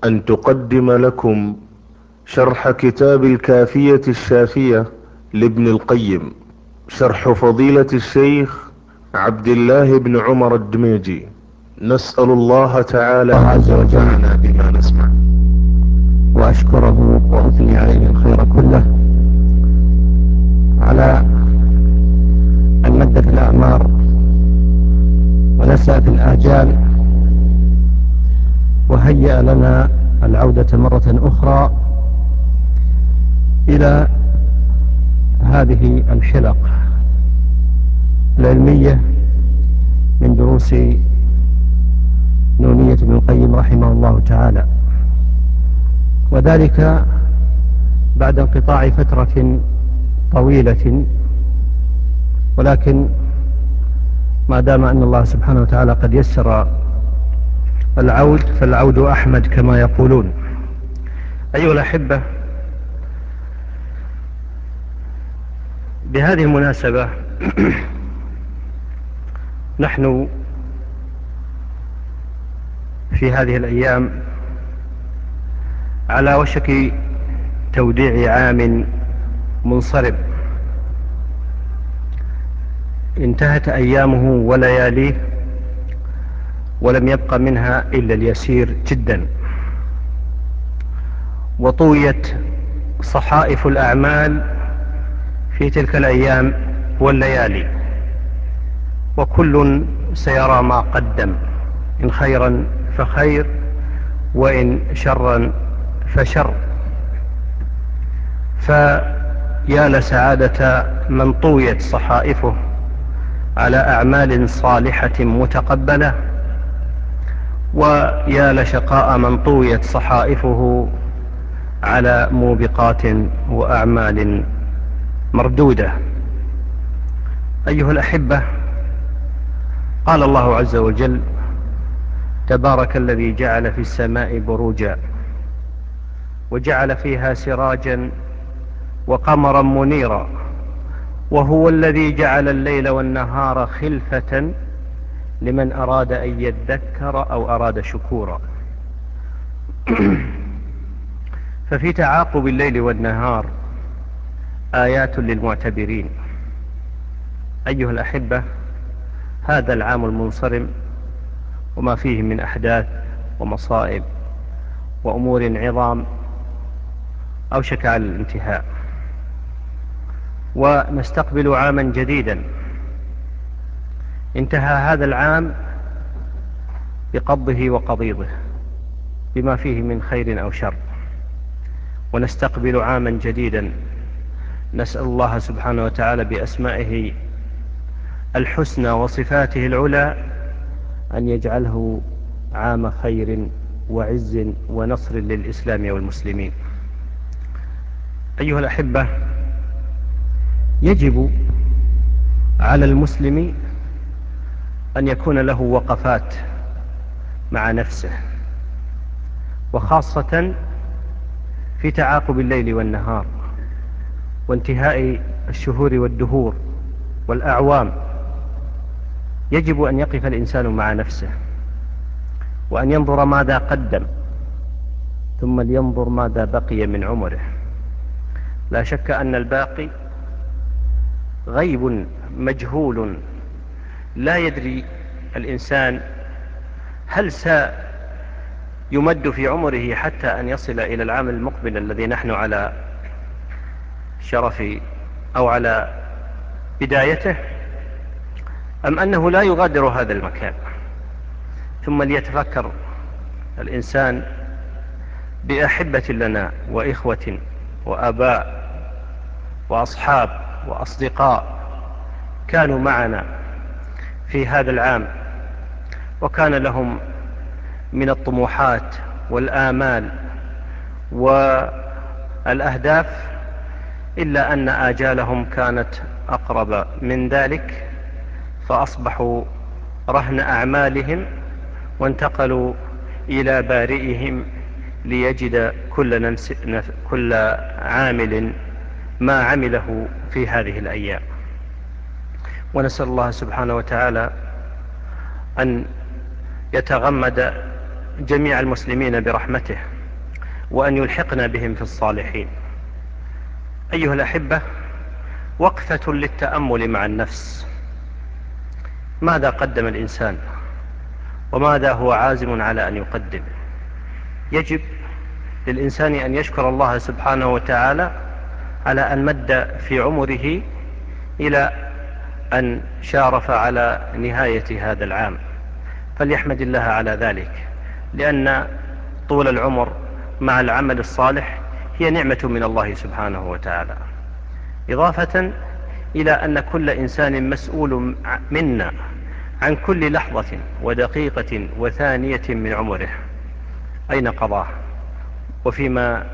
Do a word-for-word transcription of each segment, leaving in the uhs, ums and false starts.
أن تقدم لكم شرح كتاب الكافية الشافية لابن القيم، شرح فضيلة الشيخ عبد الله بن عمر الدميجي. نسأل الله تعالى عز وجل بما نسمع، وأشكره وأثني عليه الخير كله على أن مد في الأعمار ونسأ في الآجال، وهيأ لنا العودة مرة أخرى إلى هذه الحلق العلمية من دروس نونية ابن القيم رحمه الله تعالى، وذلك بعد انقطاع فترة طويلة، ولكن ما دام أن الله سبحانه وتعالى قد يسر العود فالعود أحمد كما يقولون. أيها الأحبة، بهذه المناسبة نحن في هذه الأيام على وشك توديع عام منصرم انتهت أيامه ولياليه ولم يبق منها إلا اليسير جدا، وطويت صحائف الأعمال في تلك الأيام والليالي، وكل سيرى ما قدم، إن خيرا فخير وإن شرا فشر. فيا لسعادة من طويت صحائفه على أعمال صالحة متقبلة، ويا لشقاء من طويت صحائفه على موبقات وأعمال مردودة. أيها الأحبة، قال الله عز وجل: تبارك الذي جعل في السماء بروجا وجعل فيها سراجا وقمرا منيرا وهو الذي جعل الليل والنهار خلفة لمن أراد أن يذكر أو أراد شكورا. ففي تعاقب الليل والنهار آيات للمعتبرين. أيها الأحبة، هذا العام المنصرم وما فيه من أحداث ومصائب وأمور عظام أوشك على الانتهاء، ونستقبل عاما جديدا. انتهى هذا العام بقبضه وقضيضه بما فيه من خير أو شر، ونستقبل عاما جديدا. نسأل الله سبحانه وتعالى بأسمائه الحسنى وصفاته العلى أن يجعله عام خير وعز ونصر للإسلام والمسلمين. أيها الأحبة، يجب على المسلم أن يكون له وقفات مع نفسه، وخاصة في تعاقب الليل والنهار وانتهاء الشهور والدهور والأعوام. يجب أن يقف الإنسان مع نفسه وأن ينظر ماذا قدم، ثم لينظر ماذا بقي من عمره. لا شك أن الباقي غيب مجهول، لا يدري الإنسان هل سيمد في عمره حتى أن يصل إلى العام المقبل الذي نحن على شرف أو على بدايته، أم أنه لا يغادر هذا المكان. ثم ليتفكر الإنسان بأحبة لنا وإخوة وآباء وأصحاب وأصدقاء كانوا معنا في هذا العام، وكان لهم من الطموحات والآمال والأهداف، إلا أن آجالهم كانت أقرب من ذلك، فأصبحوا رهن أعمالهم وانتقلوا إلى بارئهم ليجد كل, نفس كل عامل ما عمله في هذه الأيام. ونسأل الله سبحانه وتعالى أن يتغمد جميع المسلمين برحمته، وأن يلحقنا بهم في الصالحين. أيها الأحبة، وقفة للتأمل مع النفس. ماذا قدم الإنسان وماذا هو عازم على أن يقدم؟ يجب للإنسان أن يشكر الله سبحانه وتعالى على أن مد في عمره إلى أن شارف على نهاية هذا العام، فليحمد الله على ذلك، لأن طول العمر مع العمل الصالح هي نعمة من الله سبحانه وتعالى، إضافة إلى أن كل إنسان مسؤول منا عن كل لحظة ودقيقة وثانية من عمره، أين قضاه وفيما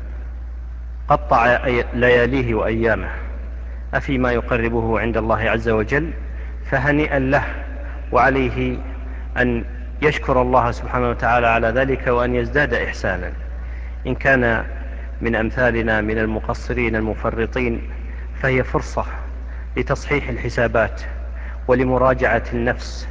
قطع لياليه وأيامه، أفيما يقربه عند الله عز وجل، فهنيئا له، وعليه أن يشكر الله سبحانه وتعالى على ذلك وأن يزداد إحسانا. إن كان من أمثالنا من المقصرين المفرطين فهي فرصة لتصحيح الحسابات ولمراجعة النفس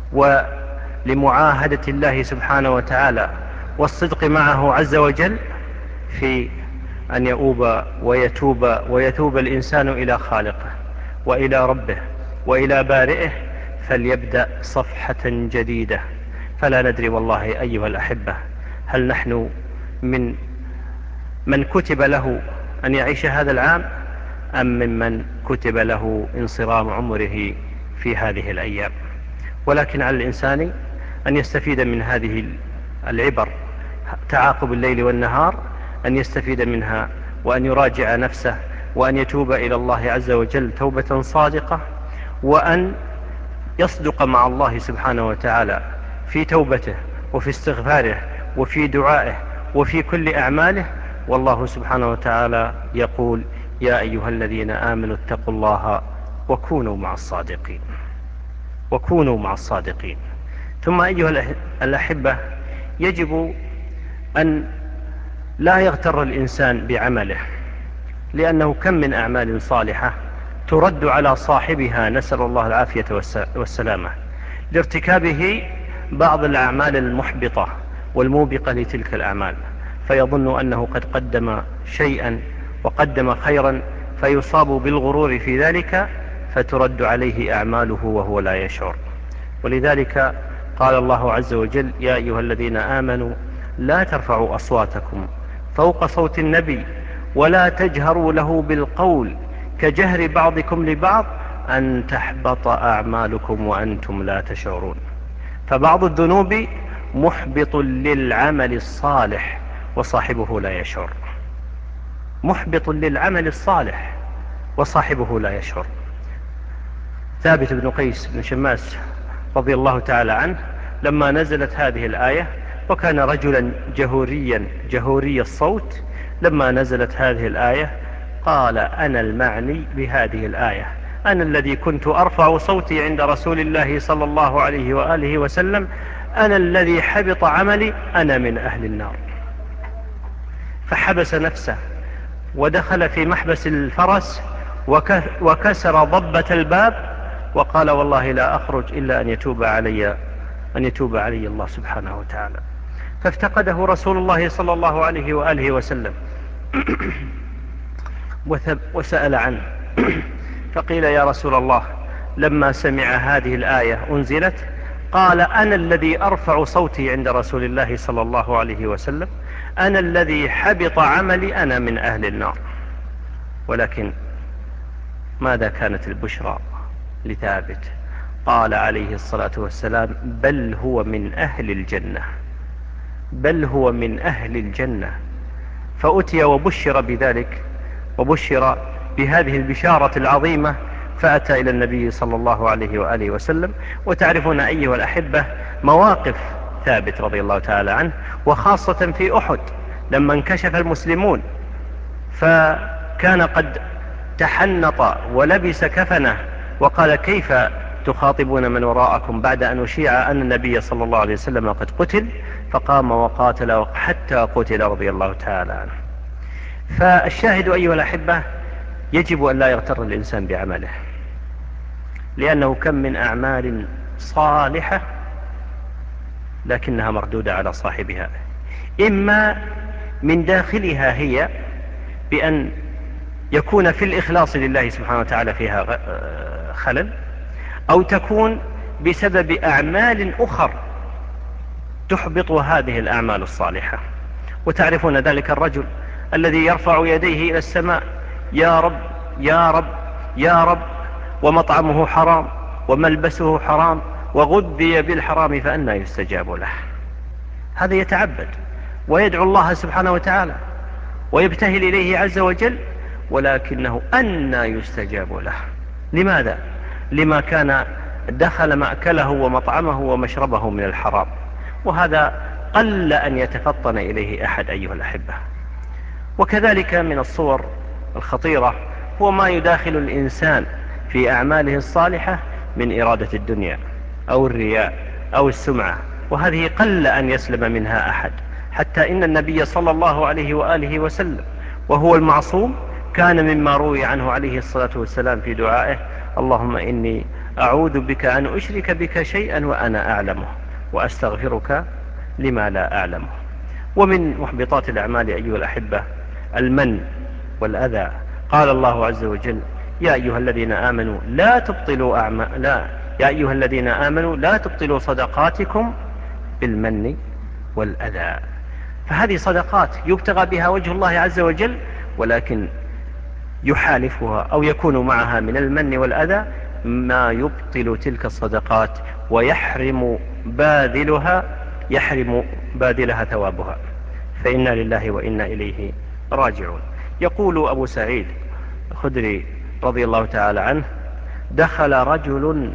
ولمعاهدة الله سبحانه وتعالى والصدق معه عز وجل في أن يؤوب ويتوب ويتوب الإنسان إلى خالقه وإلى ربه وإلى بارئه، فليبدأ صفحة جديدة. فلا ندري والله أيها الأحبة، هل نحن من من كتب له أن يعيش هذا العام أم ممن كتب له انصرام عمره في هذه الأيام؟ ولكن على الإنسان أن يستفيد من هذه العبر، تعاقب الليل والنهار، أن يستفيد منها وأن يراجع نفسه وأن يتوب إلى الله عز وجل توبة صادقة، وأن يصدق مع الله سبحانه وتعالى في توبته وفي استغفاره وفي دعائه وفي كل أعماله. والله سبحانه وتعالى يقول: يا أيها الذين آمنوا اتقوا الله وكونوا مع الصادقين، وكونوا مع الصادقين. ثم أيها الأحبة، يجب أن لا يغتر الإنسان بعمله، لأنه كم من أعمال صالحة ترد على صاحبها، نسأل الله العافية والسلامة، لارتكابه بعض الأعمال المحبطة والموبقة لتلك الأعمال، فيظن أنه قد قدم شيئا وقدم خيرا فيصاب بالغرور في ذلك، فترد عليه أعماله وهو لا يشعر. ولذلك قال الله عز وجل: يا أيها الذين آمنوا لا ترفعوا أصواتكم فوق صوت النبي ولا تجهروا له بالقول كجهر بعضكم لبعض أن تحبط أعمالكم وأنتم لا تشعرون. فبعض الذنوب محبط للعمل الصالح وصاحبه لا يشعر، محبط للعمل الصالح وصاحبه لا يشعر. ثابت بن قيس بن شماس رضي الله تعالى عنه لما نزلت هذه الآية، وكان رجلا جهوريا جهوري الصوت، لما نزلت هذه الآية قال: أنا المعني بهذه الآية، أنا الذي كنت أرفع صوتي عند رسول الله صلى الله عليه وآله وسلم، أنا الذي حبط عملي، أنا من أهل النار. فحبس نفسه ودخل في محبس الفرس وكسر ضبة الباب وقال: والله لا أخرج إلا أن يتوب علي أن يتوب علي الله سبحانه وتعالى. فافتقده رسول الله صلى الله عليه وآله وسلم وسأل عنه فقيل: يا رسول الله، لما سمع هذه الآية أنزلت قال: أنا الذي أرفع صوتي عند رسول الله صلى الله عليه وسلم، أنا الذي حبط عملي، أنا من أهل النار. ولكن ماذا كانت البشرى لثابت؟ قال عليه الصلاة والسلام: بل هو من أهل الجنة، بل هو من أهل الجنة. فأتي وبشر بذلك، وبشر بهذه البشارة العظيمة، فأتى إلى النبي صلى الله عليه وآله وسلم. وتعرفون أيها الأحبة مواقف ثابت رضي الله تعالى عنه، وخاصة في أحد لما انكشف المسلمون، فكان قد تحنط ولبس كفنه وقال: كيف تخاطبون من وراءكم بعد أن أشيع أن النبي صلى الله عليه وسلم قد قتل؟ فقام وقاتل حتى قتل رضي الله تعالى عنه. فالشاهد أيها الأحبة، يجب أن لا يغتر الإنسان بعمله، لأنه كم من أعمال صالحة لكنها مردودة على صاحبها، إما من داخلها هي بأن يكون في الإخلاص لله سبحانه وتعالى فيها خلل، أو تكون بسبب أعمال أخر تحبط هذه الأعمال الصالحة. وتعرفون ذلك الرجل الذي يرفع يديه إلى السماء: يا رب يا رب يا رب، ومطعمه حرام وملبسه حرام وغذي بالحرام فأنى يستجاب له. هذا يتعبد ويدعو الله سبحانه وتعالى ويبتهل إليه عز وجل، ولكنه أنى يستجاب له. لماذا؟ لما كان دخل مأكله ومطعمه ومشربه من الحرام، وهذا قل أن يتفطن إليه أحد أيها الأحبة. وكذلك من الصور الخطيرة هو ما يداخل الإنسان في أعماله الصالحة من إرادة الدنيا أو الرياء أو السمعة، وهذه قل أن يسلم منها أحد، حتى إن النبي صلى الله عليه وآله وسلم وهو المعصوم كان مما روي عنه عليه الصلاة والسلام في دعائه: اللهم إني أعوذ بك أن أشرك بك شيئا وأنا أعلمه وأستغفرك لما لا أعلمه. ومن محبطات الأعمال أيها الأحبة المن والأذى. قال الله عز وجل: يا أيها الذين آمنوا لا تبطلوا أعمال لا يا أيها الذين آمنوا لا تبطلوا صدقاتكم بالمن والأذى. فهذه صدقات يبتغى بها وجه الله عز وجل، ولكن يحالفها أو يكون معها من المن والأذى ما يبطل تلك الصدقات ويحرم باذلها يحرم باذلها ثوابها، فإنا لله وإنا إليه راجعون. يقول أبو سعيد الخدري رضي الله تعالى عنه: دخل رجل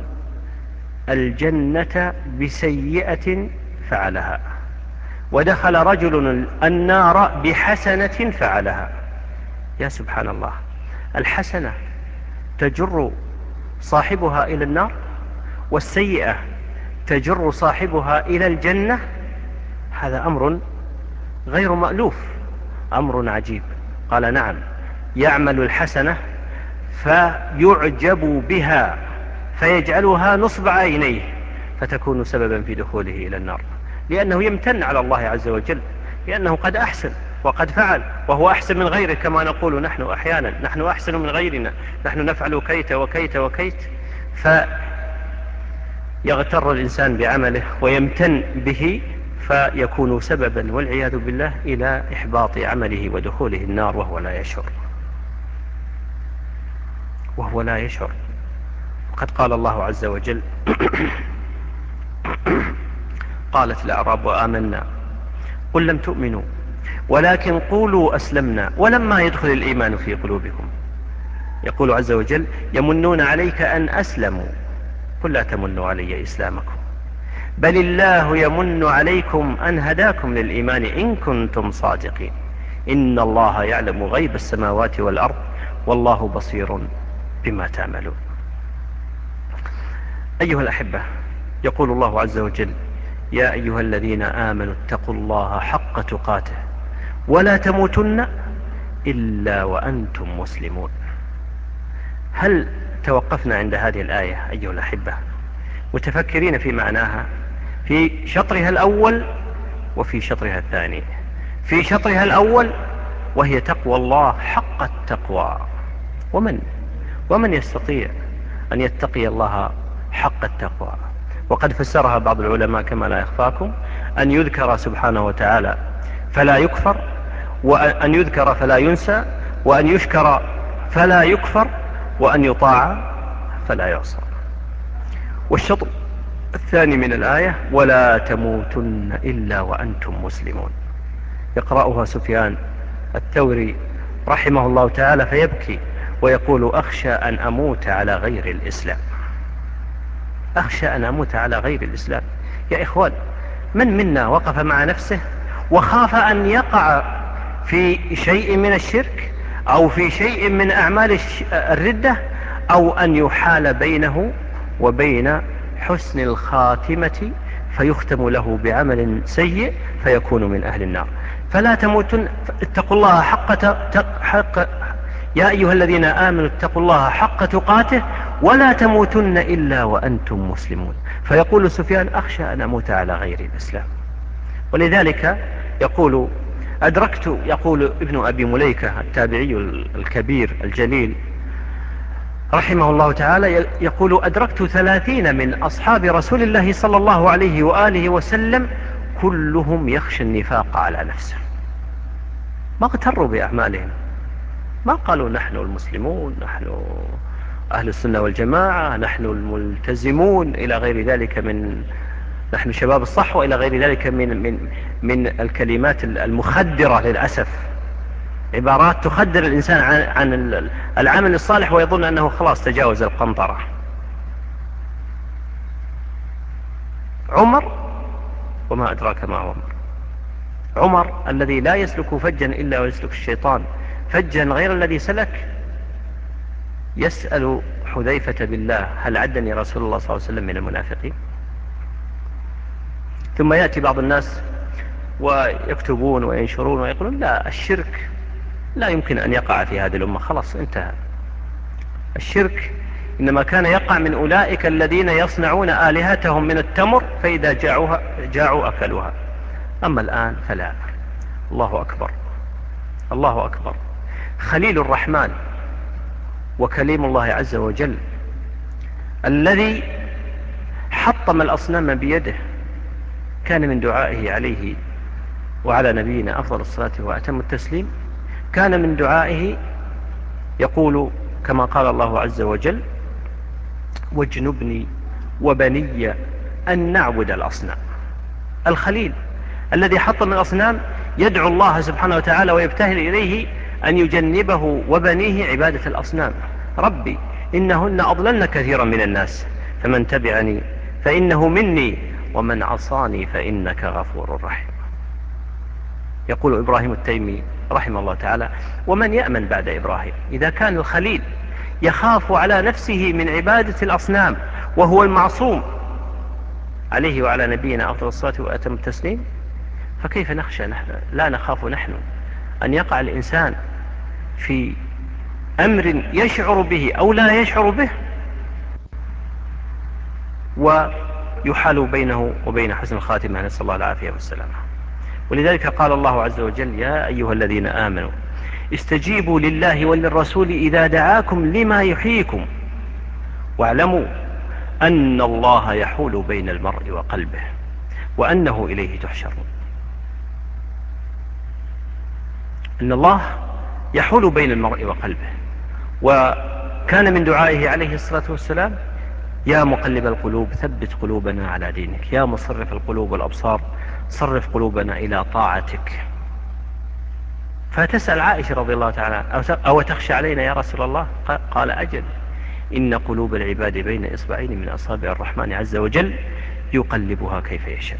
الجنة بسيئة فعلها، ودخل رجل النار بحسنة فعلها. يا سبحان الله، الحسنة تجر صاحبها إلى النار، والسيئة تجر صاحبها إلى الجنة. هذا أمر غير مألوف، أمر عجيب. قال: نعم، يعمل الحسنة فيعجب بها فيجعلها نصب عينيه فتكون سببا في دخوله إلى النار، لأنه يمتن على الله عز وجل، لأنه قد أحسن وقد فعل، وهو أحسن من غيره كما نقول نحن أحيانا: نحن أحسن من غيرنا، نحن نفعل كيت وكيت وكيت. فيغتر الإنسان بعمله ويمتن به فيكون سببا والعياذ بالله إلى إحباط عمله ودخوله النار وهو لا يشعر وهو لا يشعر وقد قال الله عز وجل: قالت الأعراب آمنا قل لم تؤمنوا ولكن قولوا أسلمنا ولما يدخل الإيمان في قلوبكم. يقول عز وجل: يمنون عليك أن أسلموا قل لا تمنوا علي إسلامكم بل الله يمن عليكم أن هداكم للإيمان إن كنتم صادقين إن الله يعلم غيب السماوات والأرض والله بصير بما تعملون. أيها الأحبة، يقول الله عز وجل: يا أيها الذين آمنوا اتقوا الله حق تقاته ولا تموتن إلا وأنتم مسلمون. هل توقفنا عند هذه الآية أيها الأحبة متفكرين في معناها في شطرها الأول وفي شطرها الثاني؟ في شطرها الأول وهي تقوى الله حق التقوى، ومن ومن يستطيع أن يتقي الله حق التقوى؟ وقد فسرها بعض العلماء كما لا يخفاكم: أن يذكر سبحانه وتعالى فلا يكفر، وأن يذكر فلا ينسى، وأن يشكر فلا يكفر، وأن يطاع فلا يعصى. والشطر الثاني من الآية: ولا تموتن إلا وأنتم مسلمون. يقرأها سفيان الثوري رحمه الله تعالى فيبكي ويقول: أخشى أن أموت على غير الإسلام. أخشى أن أموت على غير الإسلام. يا إخوان، من منا وقف مع نفسه وخاف أن يقع في شيء من الشرك أو في شيء من أعمال الردة، أو أن يحال بينه وبين حسن الخاتمة فيختم له بعمل سيء فيكون من أهل النار؟ فلا تموتن، اتقوا الله حق, حق يا أيها الذين آمنوا اتقوا الله حق تقاته ولا تموتن إلا وأنتم مسلمون. فيقول سفيان أخشى أن أموت على غير الإسلام. ولذلك يقول أدركت يقول ابن أبي مليكة التابعي الكبير الجليل رحمه الله تعالى، يقول أدركت ثلاثين من أصحاب رسول الله صلى الله عليه وآله وسلم كلهم يخشى النفاق على نفسه، ما اغتروا بأعمالهم، ما قالوا نحن المسلمون، نحن أهل السنة والجماعة، نحن الملتزمون إلى غير ذلك من نحن شباب الصحوة إلى غير ذلك من من من الكلمات المخدرة للأسف، عبارات تخدر الإنسان عن عن العمل الصالح ويظن أنه خلاص تجاوز القنطرة. عمر، وما أدراك ما عمر، عمر الذي لا يسلك فجا إلا ويسلك الشيطان فجا غير الذي سلك، يسأل حذيفة بالله هل عدني رسول الله صلى الله عليه وسلم من المنافقين؟ ثم يأتي بعض الناس ويكتبون وينشرون ويقولون لا، الشرك لا يمكن أن يقع في هذه الأمة، خلاص انتهى. الشرك إنما كان يقع من أولئك الذين يصنعون آلهتهم من التمر فإذا جاعوها جاعوا أكلوها، أما الآن فلا. الله أكبر، الله أكبر. خليل الرحمن وكليم الله عز وجل الذي حطم الأصنام بيده، كان من دعائه عليه وعلى نبينا أفضل الصلاة وأتم التسليم، كان من دعائه يقول كما قال الله عز وجل واجنبني وبني أن نعبد الأصنام. الخليل الذي حطم الأصنام يدعو الله سبحانه وتعالى ويبتهل إليه أن يجنبه وبنيه عبادة الأصنام. ربي إنهن أضللن كثيرا من الناس فمن تبعني فإنه مني ومن عصاني فإنك غفور رحيم. يقول إبراهيم التيمي رحمه الله تعالى ومن يأمن بعد إبراهيم؟ إذا كان الخليل يخاف على نفسه من عبادة الأصنام وهو المعصوم عليه وعلى نبينا أفضل الصلاة وأتم التسليم، فكيف نخشى نحن لا نخاف نحن أن يقع الإنسان في أمر يشعر به أو لا يشعر به ويحال بينه وبين حسن الخاتمة، نسأل الله العافية والسلامة. ولذلك قال الله عز وجل يا أيها الذين آمنوا استجيبوا لله وللرسول إذا دعاكم لما يحييكم واعلموا أن الله يحول بين المرء وقلبه وأنه إليه تحشرون. أن الله يحول بين المرء وقلبه. وكان من دعائه عليه الصلاة والسلام يا مقلب القلوب ثبت قلوبنا على دينك، يا مصرف القلوب والأبصار صرف قلوبنا إلى طاعتك. فتسأل عائشة رضي الله تعالى أو تخشى علينا يا رسول الله؟ قال أجل إن قلوب العباد بين إصبعين من أصابع الرحمن عز وجل يقلبها كيف يشاء.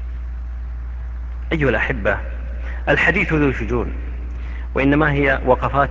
أيها الأحبة، الحديث ذو شجون، وإنما هي وقفات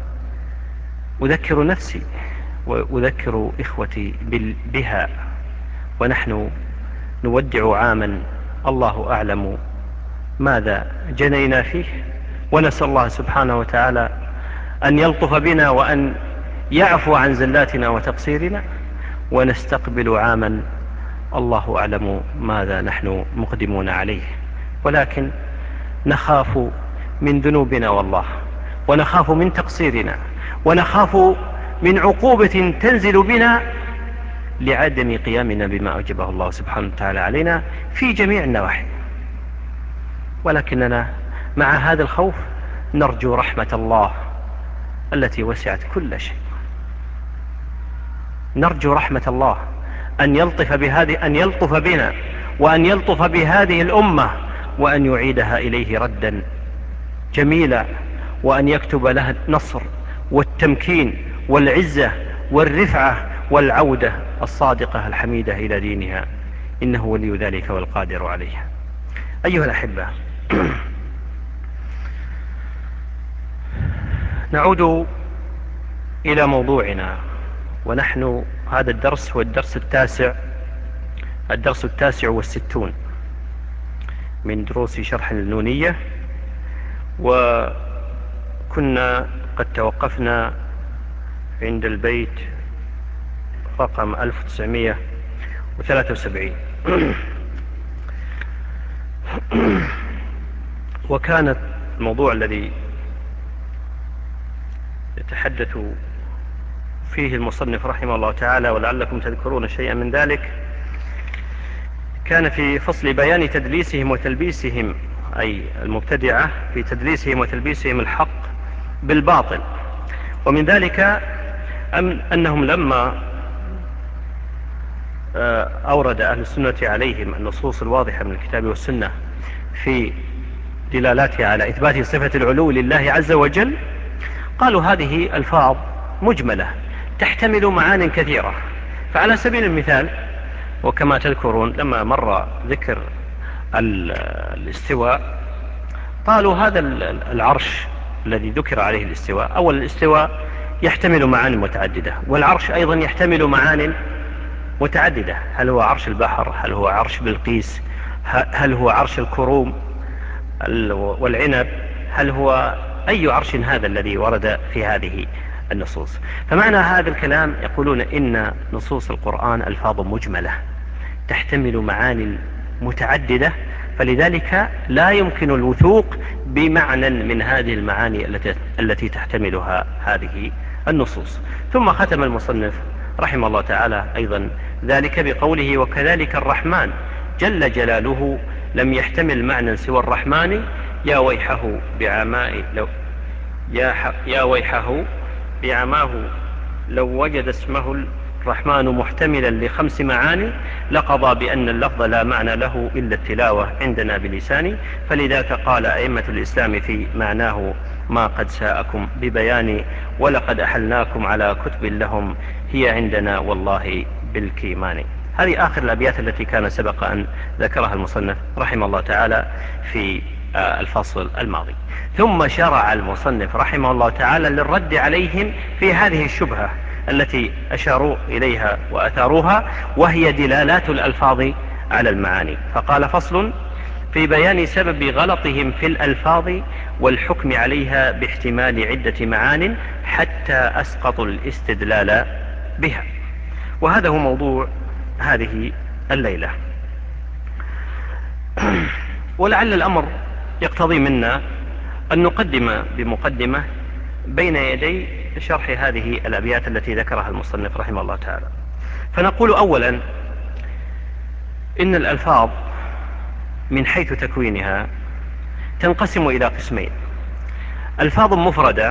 أذكر نفسي وأذكر إخوتي بها ونحن نودع عاما الله أعلم ماذا جنينا فيه، ونسأل الله سبحانه وتعالى أن يلطف بنا وأن يعفو عن زلاتنا وتقصيرنا، ونستقبل عاما الله أعلم ماذا نحن مقدمون عليه. ولكن نخاف من ذنوبنا والله، ونخاف من تقصيرنا، ونخاف من عقوبة تنزل بنا لعدم قيامنا بما أوجبه الله سبحانه وتعالى علينا في جميع النواحي. ولكننا مع هذا الخوف نرجو رحمة الله التي وسعت كل شيء، نرجو رحمة الله أن يلطف بهذه أن يلطف بنا وأن يلطف بهذه الأمة وأن يعيدها إليه ردا جميلا، وأن يكتب لها النصر والتمكين والعزة والرفعة والعودة الصادقة الحميدة إلى دينها، إنه ولي ذلك والقادر عليه. أيها الأحبة، نعود إلى موضوعنا، ونحن هذا الدرس هو الدرس التاسع الدرس التاسع والستون من دروس شرح النونية. وكنا قد توقفنا عند البيت رقم ألف وتسعمائة وثلاثة وسبعين. وكانت الموضوع الذي يتحدث فيه المصنف رحمه الله تعالى، ولعلكم تذكرون شيئا من ذلك، كان في فصل بيان تدليسهم وتلبيسهم، أي المبتدعة في تدليسهم وتلبيسهم الحق بالباطل. ومن ذلك أنهم لما أورد أهل السنة عليهم النصوص الواضحة من الكتاب والسنة في دلالاتها على إثبات صفة العلو لله عز وجل، قالوا هذه ألفاظ مجملة تحتمل معان كثيرة. فعلى سبيل المثال، وكما تذكرون لما مر ذكر الاستواء، قالوا هذا العرش الذي ذكر عليه الاستواء، أول الاستواء يحتمل معان متعددة، والعرش أيضا يحتمل معان متعددة. هل هو عرش البحر؟ هل هو عرش بلقيس؟ هل هو عرش الكروم والعنب؟ هل هو أي عرش هذا الذي ورد في هذه النصوص؟ فمعنى هذا الكلام يقولون إن نصوص القرآن ألفاظ مجملة تحتمل معاني متعددة، فلذلك لا يمكن الوثوق بمعنى من هذه المعاني التي, التي تحتملها هذه النصوص. ثم ختم المصنف رحمه الله تعالى أيضا ذلك بقوله: وكذلك الرحمن جل جلاله لم يحتمل معنى سوى الرحمن، يا ويحه بعماء لو يا, يا ويحه بعماه لو وجد اسمه الرحمن محتملا لخمس معاني لقضى بأن اللفظ لا معنى له إلا التلاوة عندنا بلساني. فلذاك قال أئمة الإسلام في معناه: ما قد ساءكم ببيان ولقد أحلناكم على كتب لهم هي عندنا والله بالكيمان. هذه آخر الأبيات التي كان سبق أن ذكرها المصنف رحمه الله تعالى في الفصل الماضي. ثم شرع المصنف رحمه الله تعالى للرد عليهم في هذه الشبهة التي أشاروا إليها وأثاروها، وهي دلالات الألفاظ على المعاني. فقال: فصل في بيان سبب غلطهم في الألفاظ والحكم عليها باحتمال عدة معان حتى أسقطوا الاستدلال بها. وهذا هو موضوع هذه الليلة. ولعل الأمر يقتضي منا أن نقدم بمقدمة بين يدي شرح هذه الأبيات التي ذكرها المصنف رحمه الله تعالى. فنقول أولا إن الألفاظ من حيث تكوينها تنقسم إلى قسمين: ألفاظ مفردة،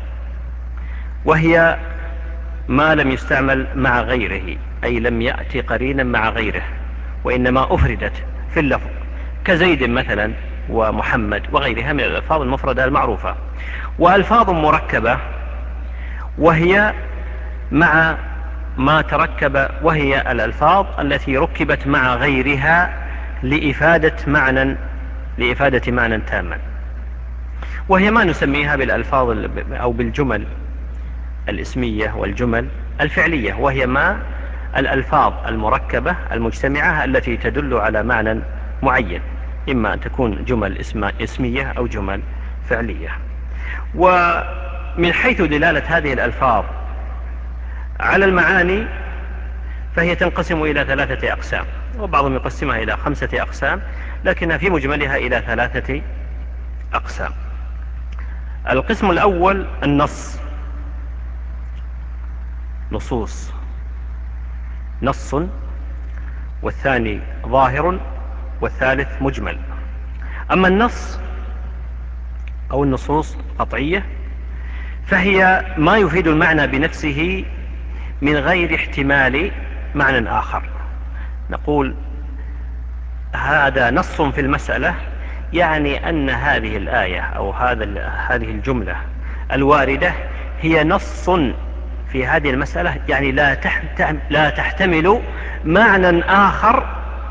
وهي ما لم يستعمل مع غيره، أي لم يأتي قرينا مع غيره وإنما أفردت في اللفظ، كزيد مثلا ومحمد وغيرها من الألفاظ المفردة المعروفة. وألفاظ مركبة، وهي مع ما تركب، وهي الألفاظ التي ركبت مع غيرها لإفادة معنى لإفادة معنى تاما، وهي ما نسميها بالألفاظ أو بالجمل الاسمية والجمل الفعلية، وهي ما الألفاظ المركبة المجتمعة التي تدل على معنى معين، إما أن تكون جمل اسمية أو جمل فعلية. ومن حيث دلالة هذه الألفاظ على المعاني فهي تنقسم إلى ثلاثة أقسام، وبعضهم يقسمها إلى خمسة أقسام، لكنها في مجملها إلى ثلاثة أقسام. القسم الأول النص، نصوص، نص، والثاني ظاهر، والثالث مجمل. أما النص أو النصوص قطعية فهي ما يفيد المعنى بنفسه من غير احتمال معنى آخر. نقول هذا نص في المسألة، يعني أن هذه الآية أو هذا هذه الجملة الواردة هي نص في هذه المسألة، يعني لا لا تحتمل معنى آخر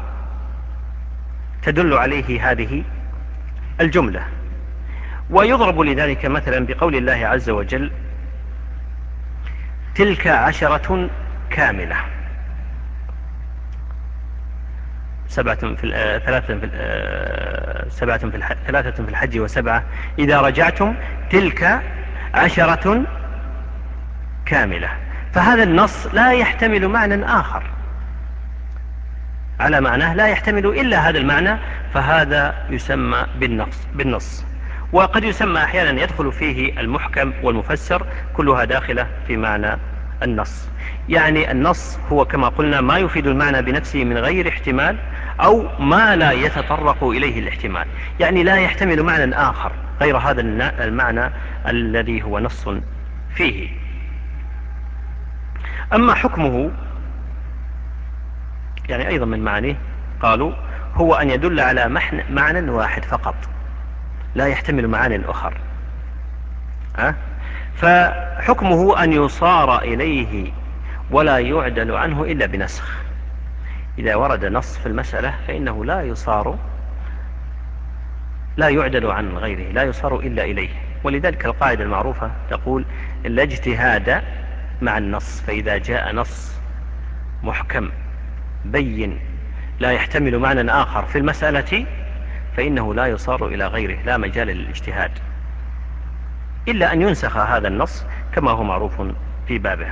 تدل عليه هذه الجملة. ويضرب لذلك مثلا بقول الله عز وجل: تلك عشرة كاملة، سبعة في ثلاثة في سبعة في الحج ثلاثة في الحج وسبعة إذا رجعتم، تلك عشرة كاملة. فهذا النص لا يحتمل معنى آخر على معناه، لا يحتمل إلا هذا المعنى، فهذا يسمى بالنص, بالنص. وقد يسمى أحيانا يدخل فيه المحكم والمفسر، كلها داخلة في معنى النص. يعني النص هو كما قلنا ما يفيد المعنى بنفسه من غير احتمال، أو ما لا يتطرق إليه الاحتمال، يعني لا يحتمل معنى آخر غير هذا المعنى الذي هو نص فيه. أما حكمه يعني أيضا من معانيه قالوا هو أن يدل على معنى واحد فقط، لا يحتمل معاني أخر. أه؟ فحكمه أن يصار إليه ولا يعدل عنه إلا بنسخ. إذا ورد نص في المسألة فإنه لا يصار، لا يعدل عن غيره، لا يصار إلا إليه. ولذلك القاعدة المعروفة تقول لا اجتهاد مع النص، فإذا جاء نص محكم بين لا يحتمل معنى آخر في المسألة فإنه لا يصار إلى غيره، لا مجال للاجتهاد إلا أن ينسخ هذا النص كما هو معروف في بابه.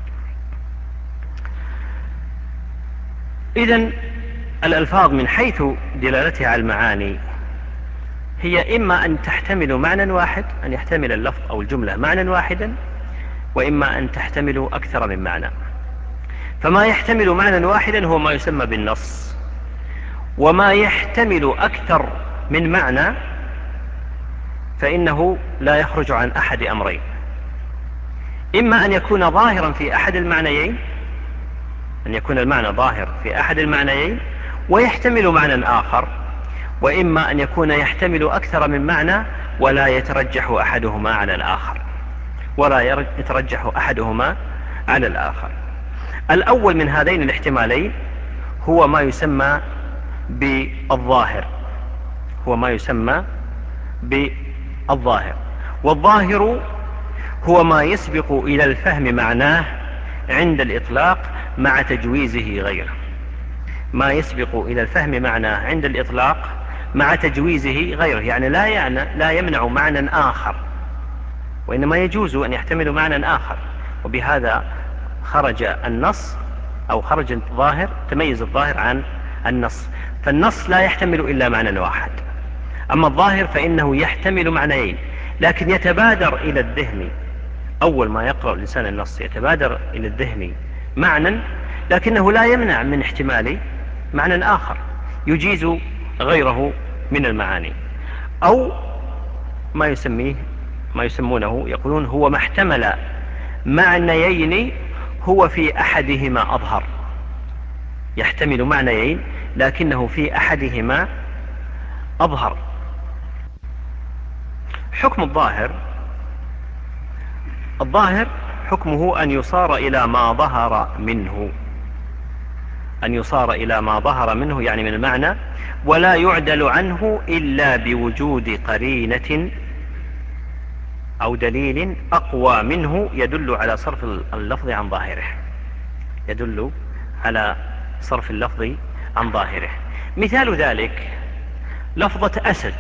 إذن الألفاظ من حيث دلالتها على المعاني هي إما أن تحتمل معنى واحد، أن يحتمل اللفظ أو الجملة معنى واحدا، وإما أن تحتمل أكثر من معنى. فما يحتمل معنى واحدا هو ما يسمى بالنص، وما يحتمل أكثر من معنى فإنه لا يخرج عن أحد أمرين: إما أن يكون ظاهرا في أحد المعنيين، أن يكون المعنى ظاهر في أحد المعنيين ويحتمل معنى آخر، وإما أن يكون يحتمل أكثر من معنى ولا يترجح أحدهما على الآخر، ولا يترجح أحدهما على الآخر. الأول من هذين الاحتمالين هو ما يسمى بالظاهر، هو ما يسمى بالظاهر. والظاهر هو ما يسبق إلى الفهم معناه عند الإطلاق مع تجويزه غيره، ما يسبق إلى الفهم معناه عند الإطلاق مع تجويزه غيره، يعني لا, يعني لا يمنع معنى آخر، وإنما يجوز أن يحتمل معنى آخر. وبهذا خرج النص أو خرج الظاهر، تميز الظاهر عن النص. فالنص لا يحتمل إلا معنى واحد، أما الظاهر فإنه يحتمل معنيين، لكن يتبادر إلى الذهن أول ما يقرأ الإنسان النص يتبادر إلى الذهن معنى، لكنه لا يمنع من احتمال معنى آخر يجيز غيره من المعاني. أو ما يسميه ما يسمونه يقولون هو ما احتمل معنيين هو في أحدهما أظهر، يحتمل معنيين لكنه في أحدهما أظهر. حكم الظاهر، الظاهر حكمه أن يصار إلى ما ظهر منه، أن يصار إلى ما ظهر منه يعني من المعنى، ولا يعدل عنه إلا بوجود قرينة أو دليل أقوى منه يدل على صرف اللفظ عن ظاهره، يدل على صرف اللفظ عن ظاهره. مثال ذلك لفظة أسد،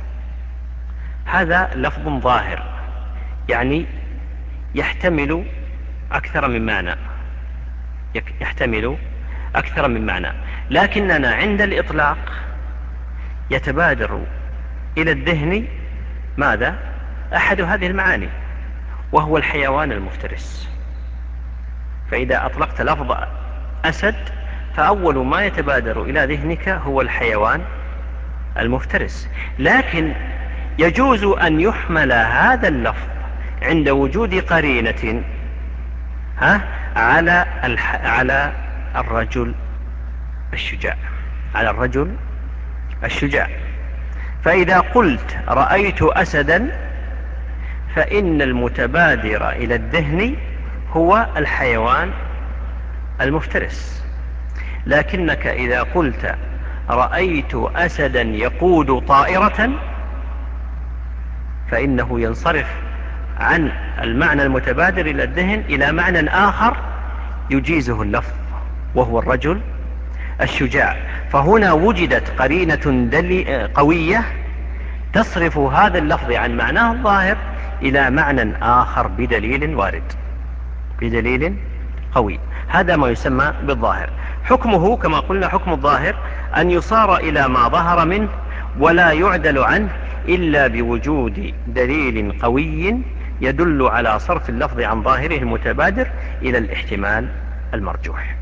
هذا لفظ ظاهر يعني يحتمل أكثر من معنى، يحتمل أكثر من معنى، لكننا عند الإطلاق يتبادر إلى الذهن ماذا؟ أحد هذه المعاني، وهو الحيوان المفترس. فإذا أطلقت لفظ أسد فأول ما يتبادر إلى ذهنك هو الحيوان المفترس، لكن يجوز أن يحمل هذا اللفظ عند وجود قرينة ها على الح... على الرجل الشجاع، على الرجل الشجاع. فإذا قلت رأيت أسدا فإن المتبادر إلى الذهن هو الحيوان المفترس، لكنك إذا قلت رأيت أسدا يقود طائرة فإنه ينصرف عن المعنى المتبادر إلى الذهن إلى معنى آخر يجيزه اللفظ، وهو الرجل الشجاع. فهنا وجدت قرينة قوية تصرف هذا اللفظ عن معناه الظاهر إلى معنى آخر بدليل وارد، بدليل قوي. هذا ما يسمى بالظاهر. حكمه كما قلنا حكم الظاهر أن يصار إلى ما ظهر منه ولا يعدل عنه إلا بوجود دليل قوي يدل على صرف اللفظ عن ظاهره المتبادر إلى الاحتمال المرجوح.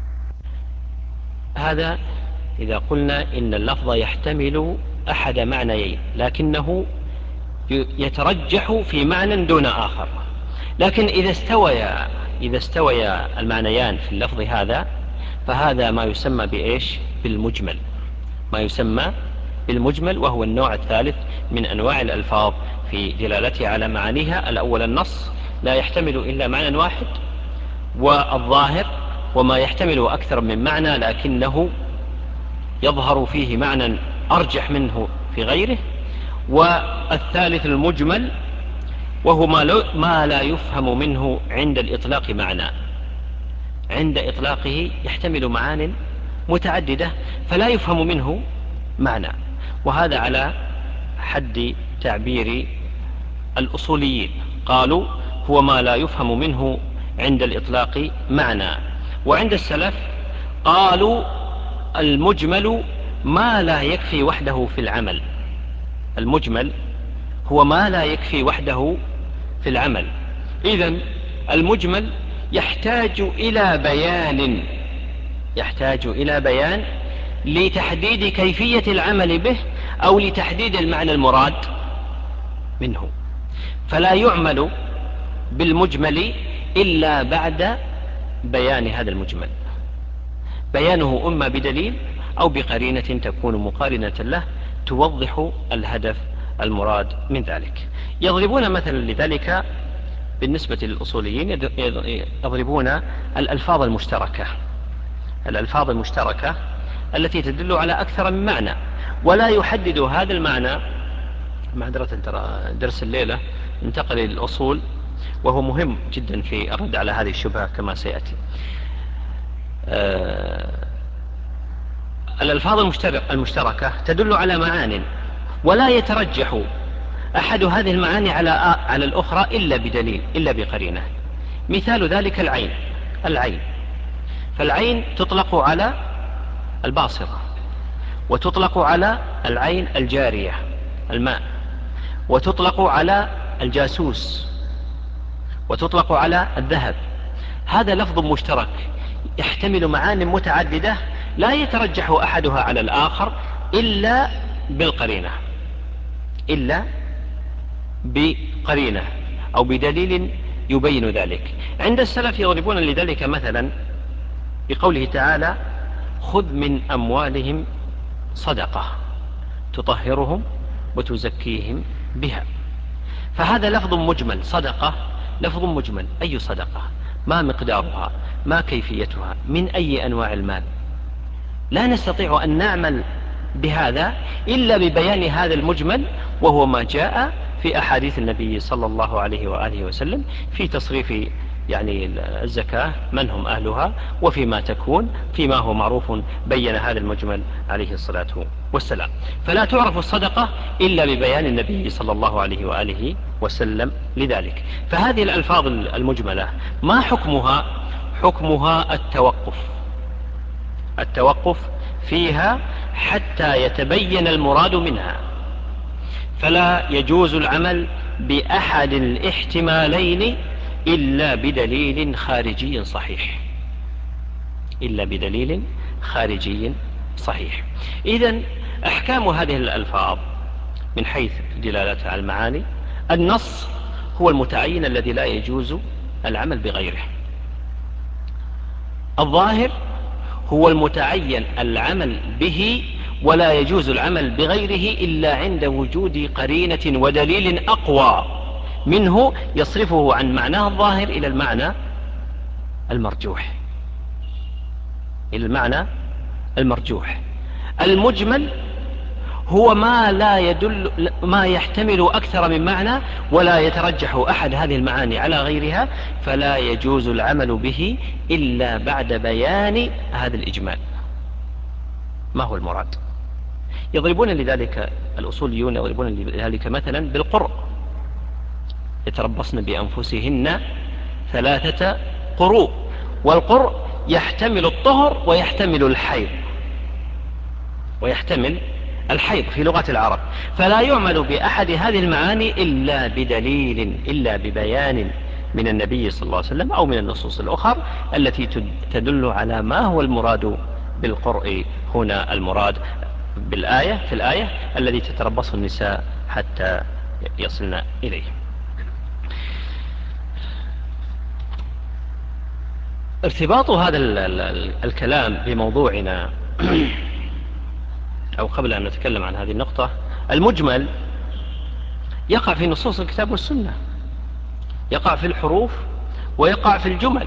هذا إذا قلنا إن اللفظ يحتمل أحد معنيين لكنه يترجح في معنى دون آخر. لكن إذا استويا إذا استويا المعنيان في اللفظ هذا فهذا ما يسمى بإيش؟ بالمجمل. ما يسمى بالمجمل، وهو النوع الثالث من أنواع الألفاظ في دلالتها على معانيها. الأول النص لا يحتمل إلا معنى واحد، والظاهر وما يحتمل أكثر من معنى لكنه يظهر فيه معنى أرجح منه في غيره، والثالث المجمل وهو ما لا يفهم منه عند الإطلاق معنى. عند إطلاقه يحتمل معان متعددة فلا يفهم منه معنى، وهذا على حد تعبير الأصوليين. قالوا هو ما لا يفهم منه عند الإطلاق معنى. وعند السلف قالوا المجمل ما لا يكفي وحده في العمل. المجمل هو ما لا يكفي وحده في العمل. إذن المجمل يحتاج إلى بيان يحتاج إلى بيان لتحديد كيفية العمل به أو لتحديد المعنى المراد منه، فلا يعمل بالمجمل إلا بعد بيان هذا المجمل. بيانه إما بدليل أو بقرينة تكون مقارنة له توضح الهدف المراد من ذلك. يضربون مثلا لذلك بالنسبة للأصوليين، يضربون الألفاظ المشتركة الألفاظ المشتركة التي تدل على أكثر من معنى، ولا يحدد هذا المعنى. معذرة ترى درس الليلة انتقل للأصول وهو مهم جدا في الرد على هذه الشبهة كما سيأتي. آه الألفاظ المشتركة تدل على معان ولا يترجح أحد هذه المعاني على على الأخرى إلا بدليل إلا بقرينة. مثال ذلك العين العين فالعين تطلق على الباصرة، وتطلق على العين الجارية الماء، وتطلق على الجاسوس، وتطلق على الذهب. هذا لفظ مشترك يحتمل معان متعددة لا يترجح أحدها على الآخر إلا بالقرينة إلا بقرينة أو بدليل يبين ذلك. عند السلف يضربون لذلك مثلا بقوله تعالى خذ من أموالهم صدقة تطهرهم وتزكيهم بها. فهذا لفظ مجمل، صدقة لفظ مجمل. أي صدقة؟ ما مقدارها؟ ما كيفيتها؟ من أي أنواع المال؟ لا نستطيع أن نعمل بهذا إلا ببيان هذا المجمل، وهو ما جاء في أحاديث النبي صلى الله عليه وآله وسلم في تصريف يعني الزكاة من هم أهلها وفيما تكون، فيما هو معروف بين هذا المجمل عليه الصلاة والسلام. فلا تعرف الصدقة إلا ببيان النبي صلى الله عليه وآله وسلم لذلك. فهذه الألفاظ المجملة ما حكمها؟ حكمها التوقف التوقف فيها حتى يتبين المراد منها. فلا يجوز العمل بأحد الاحتمالين إلا بدليل خارجي صحيح إلا بدليل خارجي صحيح. إذن أحكام هذه الألفاظ من حيث دلالتها على المعاني: النص هو المتعين الذي لا يجوز العمل بغيره. الظاهر هو المتعين العمل به ولا يجوز العمل بغيره إلا عند وجود قرينة ودليل أقوى منه يصرفه عن معناه الظاهر إلى المعنى المرجوح إلى المعنى المرجوح. المجمل هو ما لا يدل ما يحتمل أكثر من معنى ولا يترجح أحد هذه المعاني على غيرها، فلا يجوز العمل به إلا بعد بيان هذا الإجمال ما هو المراد. يضربون لذلك الأصوليون يضربون لذلك مثلا بالقرء: يتربصن بأنفسهن ثلاثة قروء. والقرء يحتمل الطهر ويحتمل الحيض، ويحتمل الحيض في لغة العرب، فلا يعمل بأحد هذه المعاني إلا بدليل، إلا ببيان من النبي صلى الله عليه وسلم أو من النصوص الأخرى التي تدل على ما هو المراد بالقرء هنا. المراد بالآية في الآية الذي تتربص النساء حتى يصلن إليه. ارتباط هذا الكلام بموضوعنا أو قبل أن نتكلم عن هذه النقطة، المجمل يقع في نصوص الكتاب والسنة، يقع في الحروف ويقع في الجمل.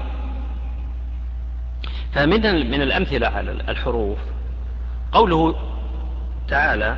فمن من الأمثلة على الحروف قوله تعالى: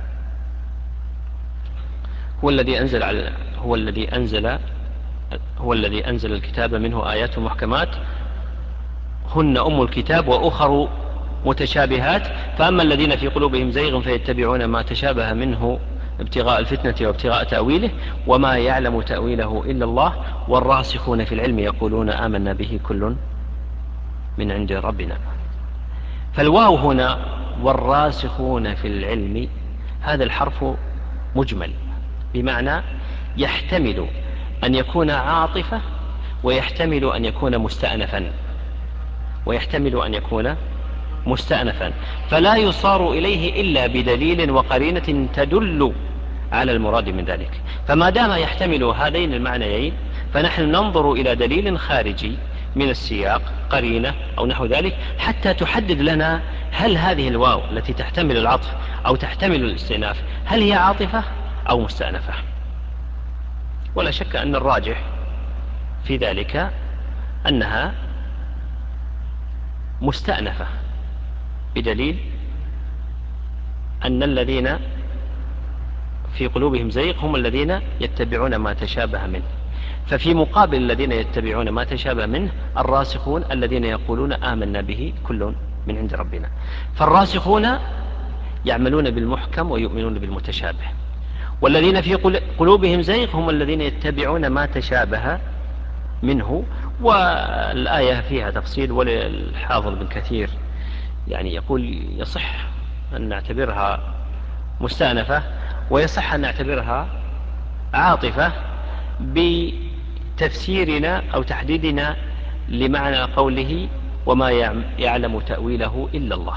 هو الذي أنزل على هو الذي أنزل هو الذي أنزل الكتاب منه آيات محكمات هن أم الكتاب وأخر متشابهات فأما الذين في قلوبهم زيغ فيتبعون ما تشابه منه ابتغاء الفتنة وابتغاء تأويله وما يعلم تأويله إلا الله والراسخون في العلم يقولون آمنا به كل من عند ربنا. فالواو هنا والراسخون في العلم، هذا الحرف مجمل، بمعنى يحتمل أن يكون عاطفة ويحتمل أن يكون مستأنفا ويحتمل أن يكون مستأنفا فلا يصار إليه إلا بدليل وقرينة تدل على المراد من ذلك. فما دام يحتمل هذين المعنيين فنحن ننظر إلى دليل خارجي من السياق، قرينة أو نحو ذلك، حتى تحدد لنا هل هذه الواو التي تحتمل العطف أو تحتمل الاستئناف هل هي عاطفة أو مستأنفة. ولا شك أن الراجح في ذلك أنها مستأنفة، بدليل أن الذين في قلوبهم زيغ هم الذين يتبعون ما تشابه منه. ففي مقابل الذين يتبعون ما تشابه منه الراسخون الذين يقولون آمنا به كل من عند ربنا. فالراسخون يعملون بالمحكم ويؤمنون بالمتشابه، والذين في قلوبهم زيغ هم الذين يتبعون ما تشابه منه. والآية فيها تفصيل، وللحافظ بن كثير يعني يقول يصح أن نعتبرها مستأنفة ويصح أن نعتبرها عاطفة بتفسيرنا أو تحديدنا لمعنى قوله وما يعلم تأويله إلا الله.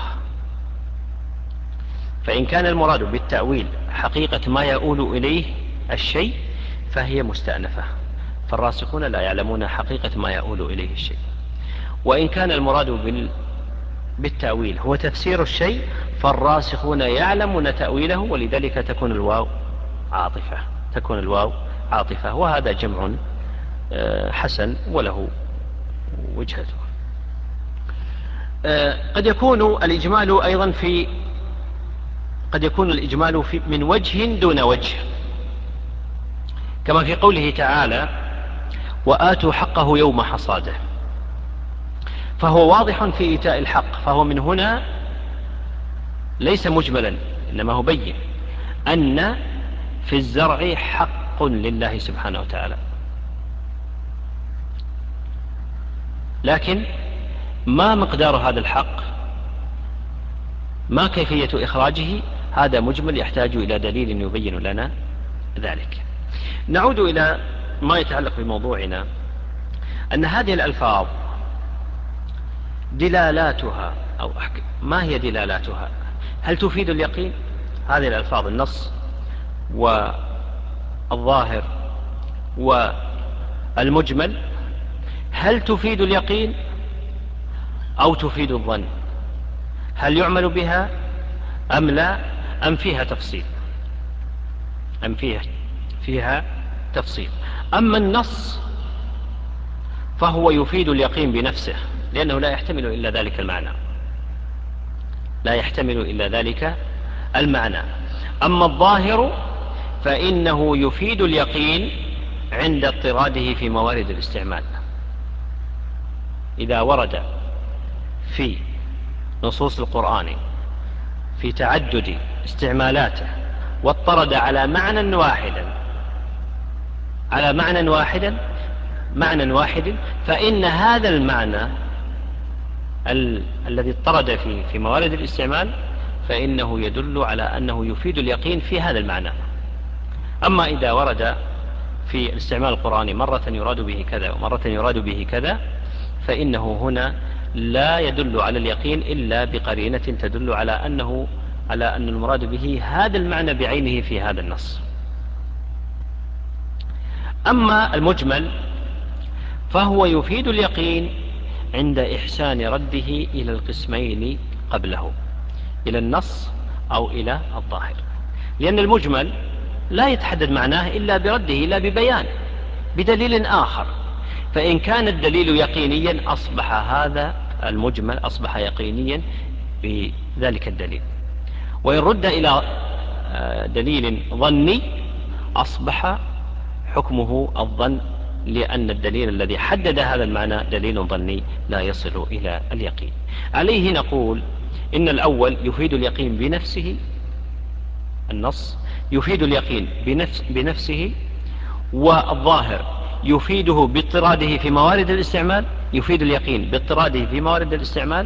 فإن كان المراد بالتأويل حقيقة ما يؤول إليه الشيء فهي مستأنفة، فالراسخون لا يعلمون حقيقة ما يؤول إليه الشيء. وإن كان المراد بال بالتأويل هو تفسير الشيء فالراسخون يعلمون تأويله، ولذلك تكون الواو عاطفة تكون الواو عاطفة وهذا جمع حسن وله وجهته. قد يكون الإجمال أيضا في قد يكون الإجمال في من وجه دون وجه، كما في قوله تعالى وآتوا حقه يوم حصاده، فهو واضح في إيتاء الحق، فهو من هنا ليس مجملا إنما هو بين أن في الزرع حق لله سبحانه وتعالى، لكن ما مقدار هذا الحق، ما كيفية إخراجه، هذا مجمل يحتاج إلى دليل يبين لنا ذلك. نعود إلى ما يتعلق بموضوعنا، أن هذه الألفاظ دلالاتها أو ما هي دلالاتها؟ هل تفيد اليقين؟ هذه الألفاظ النص والظاهر والمجمل هل تفيد اليقين أو تفيد الظن؟ هل يعمل بها أم لا، أم فيها تفصيل أم فيها فيها تفصيل؟ أما النص فهو يفيد اليقين بنفسه لأنه لا يحتمل إلا ذلك المعنى لا يحتمل إلا ذلك المعنى. أما الظاهر فإنه يفيد اليقين عند اضطراده في موارد الاستعمال. إذا ورد في نصوص القرآن في تعدد استعمالاته واضطرد على معنى واحدا على معنى واحدا معنى واحد فإن هذا المعنى ال... الذي اضطرد في في موارد الاستعمال فإنه يدل على أنه يفيد اليقين في هذا المعنى. أما إذا ورد في الاستعمال القرآني مرة يراد به كذا ومرة يراد به كذا فإنه هنا لا يدل على اليقين إلا بقرينة تدل على أنه على أن المراد به هذا المعنى بعينه في هذا النص. أما المجمل فهو يفيد اليقين عند إحسان رده إلى القسمين قبله، إلى النص أو إلى الظاهر، لأن المجمل لا يتحدد معناه إلا برده إلا ببيان بدليل آخر، فإن كان الدليل يقينيا أصبح هذا المجمل أصبح يقينيا بذلك الدليل، وإن رد إلى دليل ظني أصبح حكمه الظن، لأن الدليل الذي حدد هذا المعنى دليل ظني لا يصل إلى اليقين. عليه نقول إن الأول يفيد اليقين بنفسه، النص يفيد اليقين بنفس بنفسه، والظاهر يفيده باضطراده في موارد الاستعمال، يفيد اليقين باضطراده في موارد الاستعمال،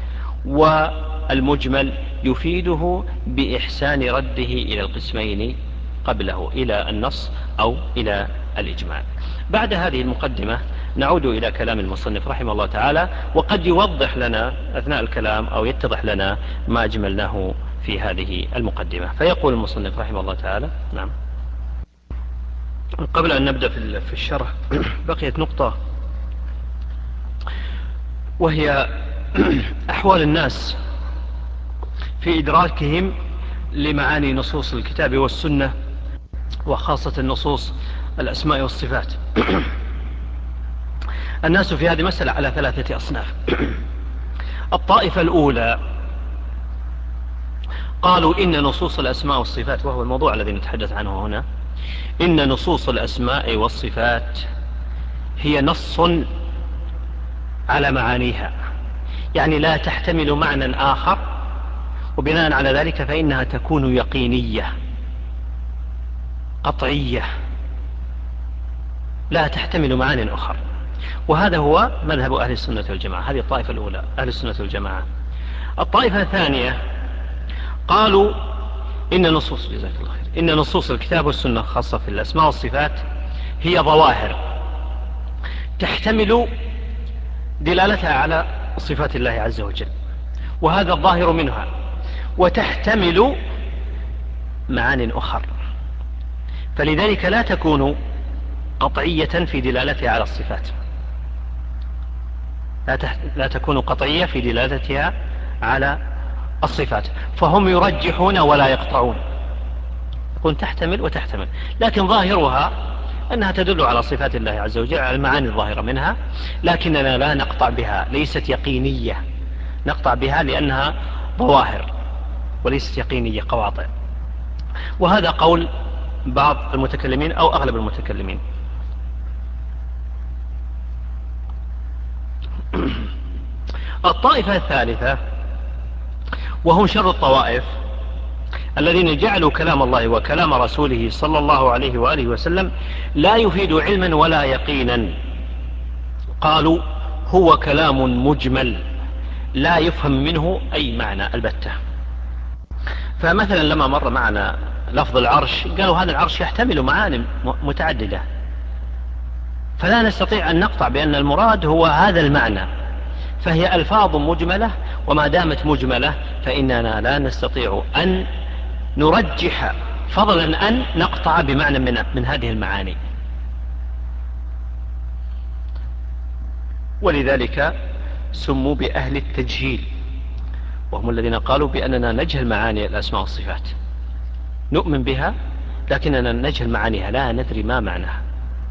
والمجمل يفيده بإحسان رده إلى القسمين قبله، إلى النص أو إلى الإجمال. بعد هذه المقدمة نعود إلى كلام المصنف رحمه الله تعالى، وقد يوضح لنا أثناء الكلام أو يتضح لنا ما أجملناه في هذه المقدمة. فيقول المصنف رحمه الله تعالى: نعم. قبل أن نبدأ في الشرح بقيت نقطة، وهي أحوال الناس في إدراكهم لمعاني نصوص الكتاب والسنة، وخاصة النصوص الأسماء والصفات. الناس في هذه المسألة على ثلاثة أصناف. الطائفة الأولى قالوا إن نصوص الأسماء والصفات، وهو الموضوع الذي نتحدث عنه هنا، إن نصوص الأسماء والصفات هي نص على معانيها، يعني لا تحتمل معنى آخر، وبناء على ذلك فإنها تكون يقينية قطعية لا تحتمل معاني أخرى. وهذا هو مذهب أهل السنة والجماعة. هذه الطائفة الأولى أهل السنة والجماعة. الطائفة الثانية قالوا إن نصوص جزاك الله خير إن نصوص الكتاب والسنة خاصة في الأسماء والصفات هي ظواهر تحتمل دلالتها على صفات الله عز وجل، وهذا الظاهر منها، وتحتمل معان أخر، فلذلك لا تكون قطعية في دلالتها على الصفات، لا, تح... لا تكون قطعية في دلالتها على الصفات، فهم يرجحون ولا يقطعون، يكون تحتمل وتحتمل، لكن ظاهرها أنها تدل على صفات الله عز وجل، على المعاني الظاهرة منها، لكننا لا نقطع بها، ليست يقينية، نقطع بها لأنها ظواهر وليست يقينية قواطع. وهذا قول بعض المتكلمين أو أغلب المتكلمين. الطائفة الثالثة وهم شر الطوائف الذين جعلوا كلام الله وكلام رسوله صلى الله عليه وآله وسلم لا يفيد علما ولا يقينا، قالوا هو كلام مجمل لا يفهم منه أي معنى البتة. فمثلا لما مر معنا لفظ العرش قالوا هذا العرش يحتمل معاني متعددة، فلا نستطيع أن نقطع بأن المراد هو هذا المعنى، فهي ألفاظ مجملة، وما دامت مجملة فإننا لا نستطيع أن نرجح فضلا أن نقطع بمعنى من, من هذه المعاني. ولذلك سموا بأهل التجهيل، وهم الذين قالوا بأننا نجهل معاني الأسماء والصفات، نؤمن بها لكننا نجهل معانيها، لا ندري ما معناها.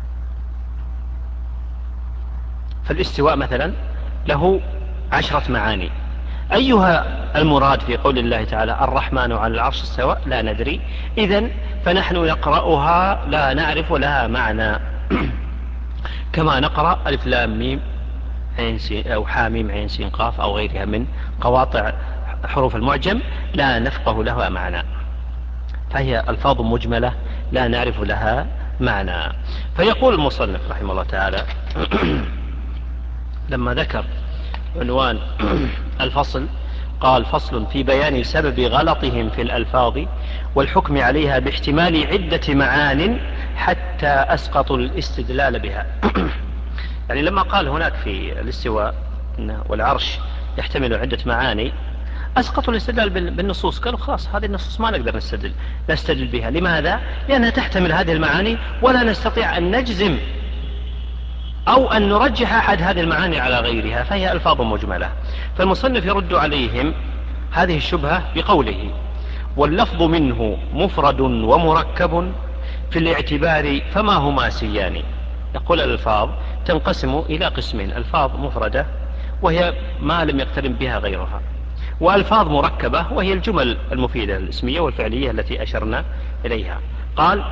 فالاستواء مثلا له عشرة معاني، أيها المراد في قول الله تعالى الرحمن على العرش استوى لا ندري، إذن فنحن نقرأها لا نعرف لها معنى كما نقرأ ألف لام ميم عين سين أو حاميم عين سين قاف أو غيرها من قواطع حروف المعجم لا نفقه لها معنى، فهي ألفاظ مجملة لا نعرف لها معنى. فيقول المصنف رحمه الله تعالى لما ذكر عنوان الفصل قال: فصل في بيان سبب غلطهم في الألفاظ والحكم عليها باحتمال عدة معان حتى أسقطوا الاستدلال بها. يعني لما قال هناك في الاستواء والعرش يحتمل عدة معاني، أسقطوا الاستدلال بالنصوص، قالوا خلاص هذه النصوص ما نقدر نستدل نستدل بها. لماذا؟ لأنها تحتمل هذه المعاني ولا نستطيع أن نجزم أو أن نرجح أحد هذه المعاني على غيرها، فهي ألفاظ مجملة. فالمصنف يرد عليهم هذه الشبهة بقوله: واللفظ منه مفرد ومركب في الاعتبار فما هما سيان. يقول الألفاظ تنقسم إلى قسمين: ألفاظ مفردة وهي ما لم يقترن بها غيرها، وألفاظ مركبة وهي الجمل المفيدة الاسمية والفعلية التي أشرنا إليها. قال: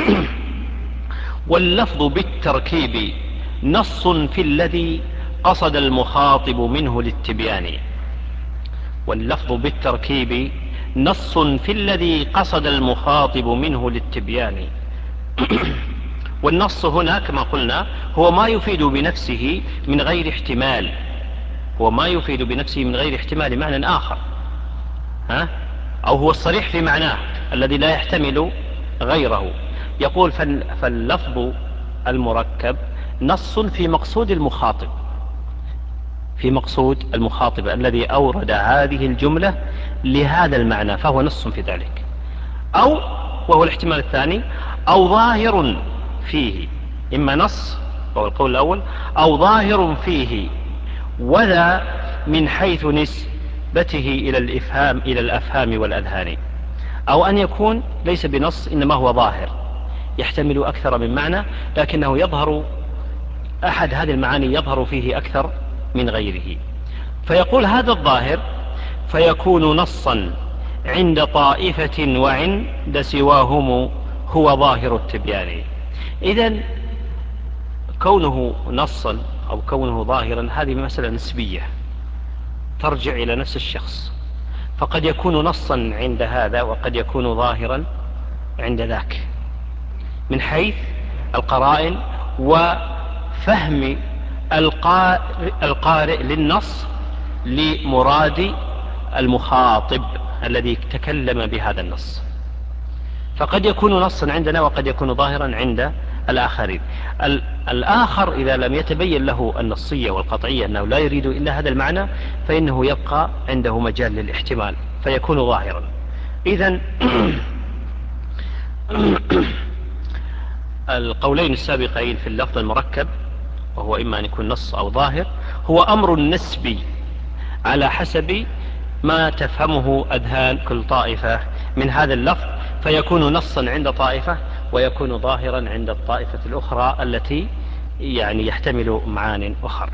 واللفظ بالتركيب نص في الذي قصد المخاطب منه للتبيان. واللفظ بالتركيب نص في الذي قصد المخاطب منه للتبيان. والنص هنا كما قلنا هو ما يفيد بنفسه من غير احتمال، هو ما يفيد بنفسه من غير احتمال معنى آخر، ها؟ أو هو الصريح في معناه الذي لا يحتمل غيره. يقول: فاللفظ المركب نص في مقصود المخاطب، في مقصود المخاطب الذي أورد هذه الجملة لهذا المعنى، فهو نص في ذلك. أو وهو الاحتمال الثاني: أو ظاهر فيه، إما نص وهو القول الأول، أو ظاهر فيه، وذا من حيث نسبته إلى الإفهام إلى الأفهام والأذهان. أو أن يكون ليس بنص إنما هو ظاهر يحتمل أكثر من معنى، لكنه يظهر أحد هذه المعاني يظهر فيه أكثر من غيره. فيقول: هذا الظاهر فيكون نصا عند طائفة وعند سواهم هو ظاهر التبيان. إذن كونه نصا أو كونه ظاهرا هذه مسألة نسبية ترجع إلى نفس الشخص، فقد يكون نصا عند هذا وقد يكون ظاهرا عند ذاك من حيث القرائن وفهم القارئ للنص لمراد المخاطب الذي تكلم بهذا النص. فقد يكون نصا عندنا وقد يكون ظاهرا عند الآخرين. الآخر إذا لم يتبين له النصية والقطعية أنه لا يريد إلا هذا المعنى فإنه يبقى عنده مجال للاحتمال فيكون ظاهرا. إذن القولين السابقين في اللفظ المركب وهو إما أن يكون نص أو ظاهر هو أمر نسبي على حسب ما تفهمه أذهان كل طائفة من هذا اللفظ، فيكون نصا عند طائفة ويكون ظاهرا عند الطائفة الأخرى التي يعني يحتمل معان أخرى.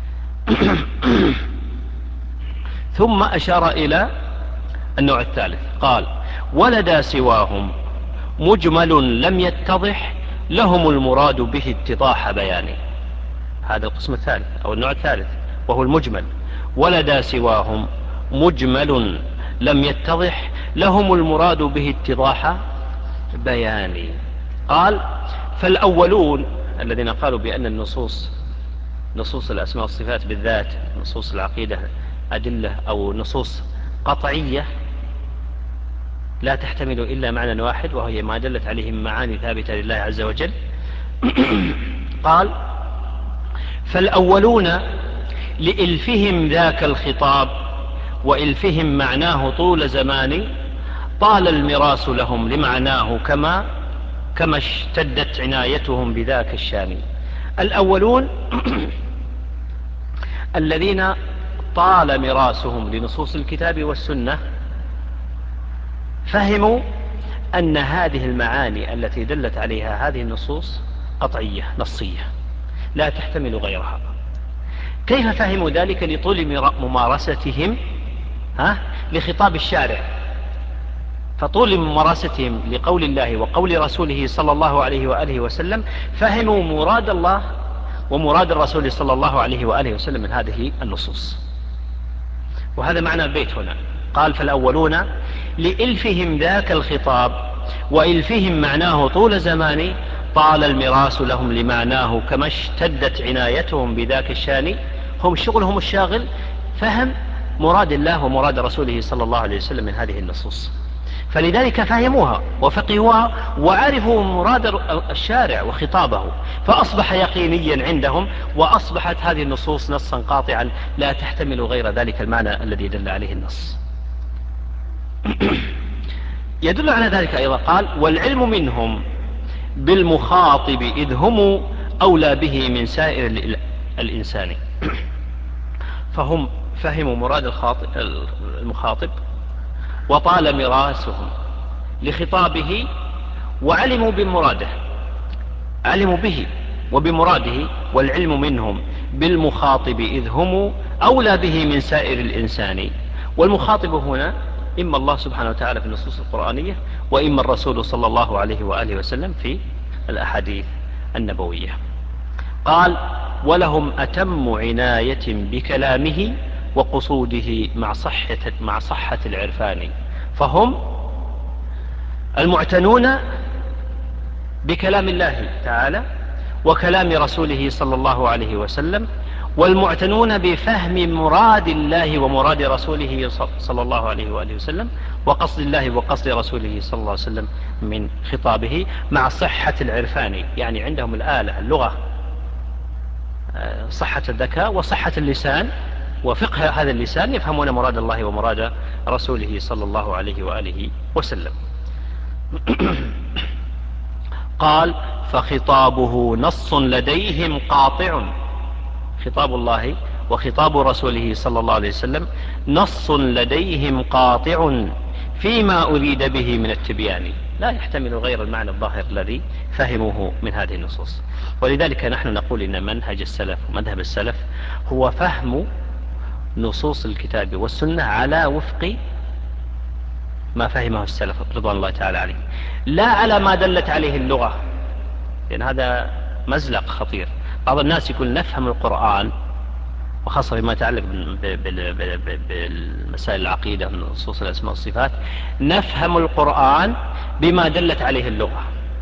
ثم أشار إلى النوع الثالث قال: ولدى سواهم مجمل لم يتضح لهم المراد به اتضاح بياني. هذا القسم الثالث أو النوع الثالث وهو المجمل. ولدى سواهم مجمل لم يتضح لهم المراد به اتضاح بياني. قال: فالأولون الذين قالوا بأن النصوص نصوص الأسماء والصفات بالذات نصوص العقيدة أدلة أو نصوص قطعية لا تحتمل إلا معنى واحد وهي ما دلت عليه معاني ثابتة لله عز وجل. قال: فالأولون لإلفهم ذاك الخطاب وإلفهم معناه طول زمان طال المراس لهم لمعناه كما كما اشتدت عنايتهم بذاك الشان. الأولون الذين طال مراسهم لنصوص الكتاب والسنة فهموا أن هذه المعاني التي دلت عليها هذه النصوص قطعية نصية لا تحتمل غيرها. كيف فهموا ذلك؟ لطول ممارستهم ها لخطاب الشارع، فطول ممارستهم لقول الله وقول رسوله صلى الله عليه وآله وسلم فهموا مراد الله ومراد الرسول صلى الله عليه وآله وسلم من هذه النصوص. وهذا معنى البيت هنا. قال: فالأولون لإلفهم ذاك الخطاب وإلفهم معناه طول زمان طال المراس لهم لمعناه كما اشتدت عنايتهم بذاك الشان. هم شغلهم الشاغل فهم مراد الله ومراد رسوله صلى الله عليه وسلم من هذه النصوص، فلذلك فهموها وفقهوها وعرفوا مراد الشارع وخطابه، فأصبح يقينيا عندهم، وأصبحت هذه النصوص نصا قاطعا لا تحتمل غير ذلك المعنى الذي دل عليه النص. يدل على ذلك أيضا قال: والعلم منهم بالمخاطب إذ هم أولى به من سائر الإنسان. فهم فهموا مراد المخاطب وطال مراسهم لخطابه وعلموا بمراده، علموا به وبمراده. والعلم منهم بالمخاطب إذ هم أولى به من سائر الإنسان. والمخاطب هنا إما الله سبحانه وتعالى في النصوص القرآنية، وإما الرسول صلى الله عليه وآله وسلم في الأحاديث النبوية. قال: ولهم أتم عناية بكلامه وقصوده مع صحة, مع صحة العرفان. فهم المعتنون بكلام الله تعالى وكلام رسوله صلى الله عليه وسلم، والمعتنون بفهم مراد الله ومراد رسوله صلى الله عليه وآله وسلم، وقصد الله وقصد رسوله صلى الله عليه وسلم من خطابه مع صحة العرفان. يعني عندهم الآلة اللغة، صحة الذكاء وصحة اللسان وفقه هذا اللسان، يفهمون مراد الله ومراد رسوله صلى الله عليه وآله وسلم. قال: فخطابه نص لديهم قاطع. خطاب الله وخطاب رسوله صلى الله عليه وسلم نص لديهم قاطع فيما أريد به من التبيان، لا يحتمل غير المعنى الظاهر الذي فهموه من هذه النصوص. ولذلك نحن نقول إن منهج السلف ومذهب السلف هو فهم نصوص الكتاب والسنة على وفق ما فهمه السلف رضوان الله تعالى عليه، لا على ما دلت عليه اللغة، لأن هذا مزلق خطير. بعض الناس يقول نفهم القرآن، وخاصة فيما يتعلق بالمسائل العقيدة من نصوص الأسماء والصفات، نفهم القرآن بما دلت عليه اللغة،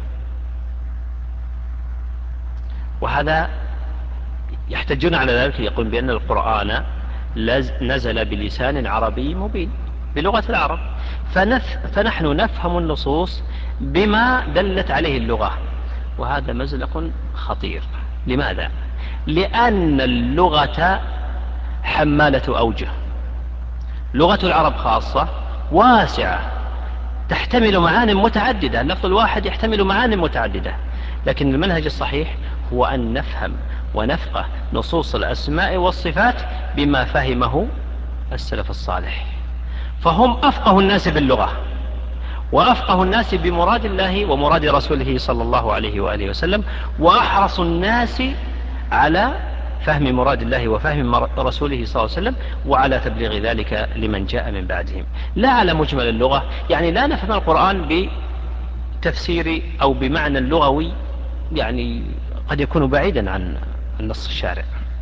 وهذا يحتجون على ذلك، يقول بأن القرآن نزل بلسان عربي مبين بلغة العرب، فنف فنحن نفهم النصوص بما دلت عليه اللغة، وهذا مزلق خطير. لماذا؟ لأن اللغة حمالة أوجه، لغة العرب خاصة واسعة تحتمل معاني متعددة، اللفظ الواحد يحتمل معاني متعددة، لكن المنهج الصحيح هو أن نفهم ونفقه نصوص الأسماء والصفات بما فهمه السلف الصالح. فهم أفقه الناس باللغة وأفقه الناس بمراد الله ومراد رسوله صلى الله عليه وآله وسلم، وأحرص الناس على فهم مراد الله وفهم رسوله صلى الله عليه وسلم، وعلى تبليغ ذلك لمن جاء من بعدهم، لا على مجمل اللغة. يعني لا نفهم القرآن بتفسير أو بمعنى اللغوي يعني قد يكون بعيدا عن النص الشارع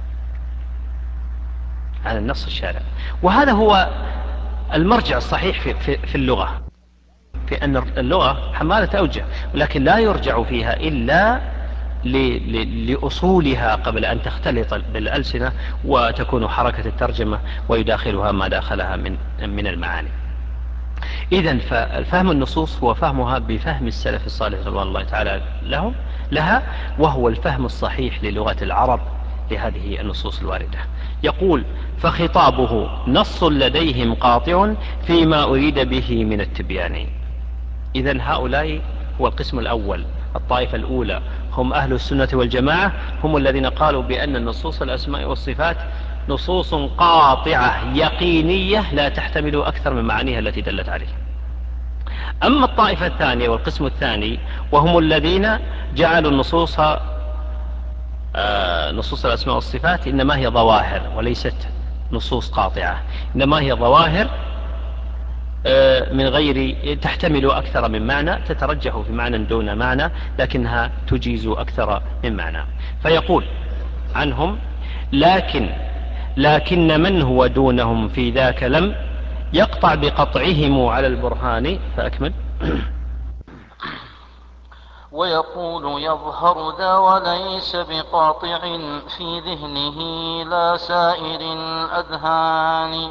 عن النص الشارع وهذا هو المرجع الصحيح في, في, في اللغة، في أن اللغة حمالة أوجه، ولكن لا يرجع فيها إلا لأصولها قبل أن تختلط بالألسنة وتكون حركة الترجمة ويداخلها ما داخلها من من المعاني. إذن ففهم النصوص هو فهمها بفهم السلف الصالح رضوان الله تعالى لهم لها، وهو الفهم الصحيح للغة العرب لهذه النصوص الواردة. يقول: فخطابه نص لديهم قاطع فيما أريد به من التبيان. إذن هؤلاء هو القسم الأول، الطائفة الأولى هم أهل السنة والجماعة، هم الذين قالوا بأن النصوص الأسماء والصفات نصوص قاطعة يقينية لا تحتمل أكثر من معانيها التي دلت عليه. أما الطائفة الثانية والقسم الثاني وهم الذين جعلوا النصوص آه نصوص الأسماء والصفات إنما هي ظواهر وليست نصوص قاطعة، إنما هي ظواهر من غير تحتمل أكثر من معنى، تترجح في معنى دون معنى لكنها تجيز أكثر من معنى. فيقول عنهم: لكن لكن من هو دونهم في ذاك لم يقطع بقطعهم على البرهان. فأكمل. ويقول يظهر ذا وليس بقاطع في ذهنه لا سائر الأذهان.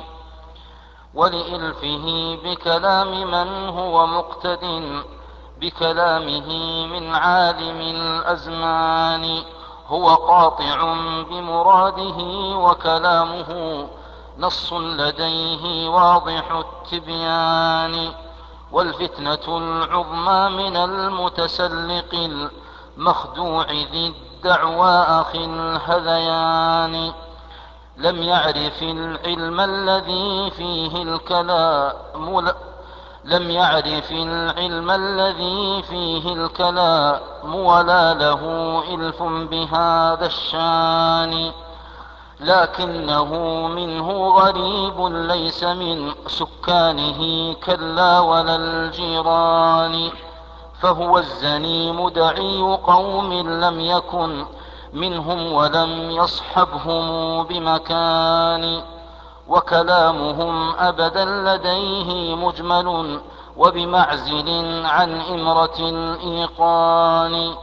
ولإلفه بكلام من هو مقتد بكلامه من عالم الأزمان هو قاطع بمراده وكلامه نص لديه واضح التبيان. والفتنة العظمى من المتسلق المخدوع ذي الدعوى أخي الهذيان لم يعرف العلم الذي فيه الكلام لم يعرف العلم الذي فيه الكلام ولا له إلف بهذا الشان. لكنه منه غريب ليس من سكانه كلا ولا الجيران. فهو الزنيم دعي قوم لم يكن منهم ولم يصحبهم بمكان. وكلامهم أبدا لديه مجمل وبمعزل عن إمرة الإيقان.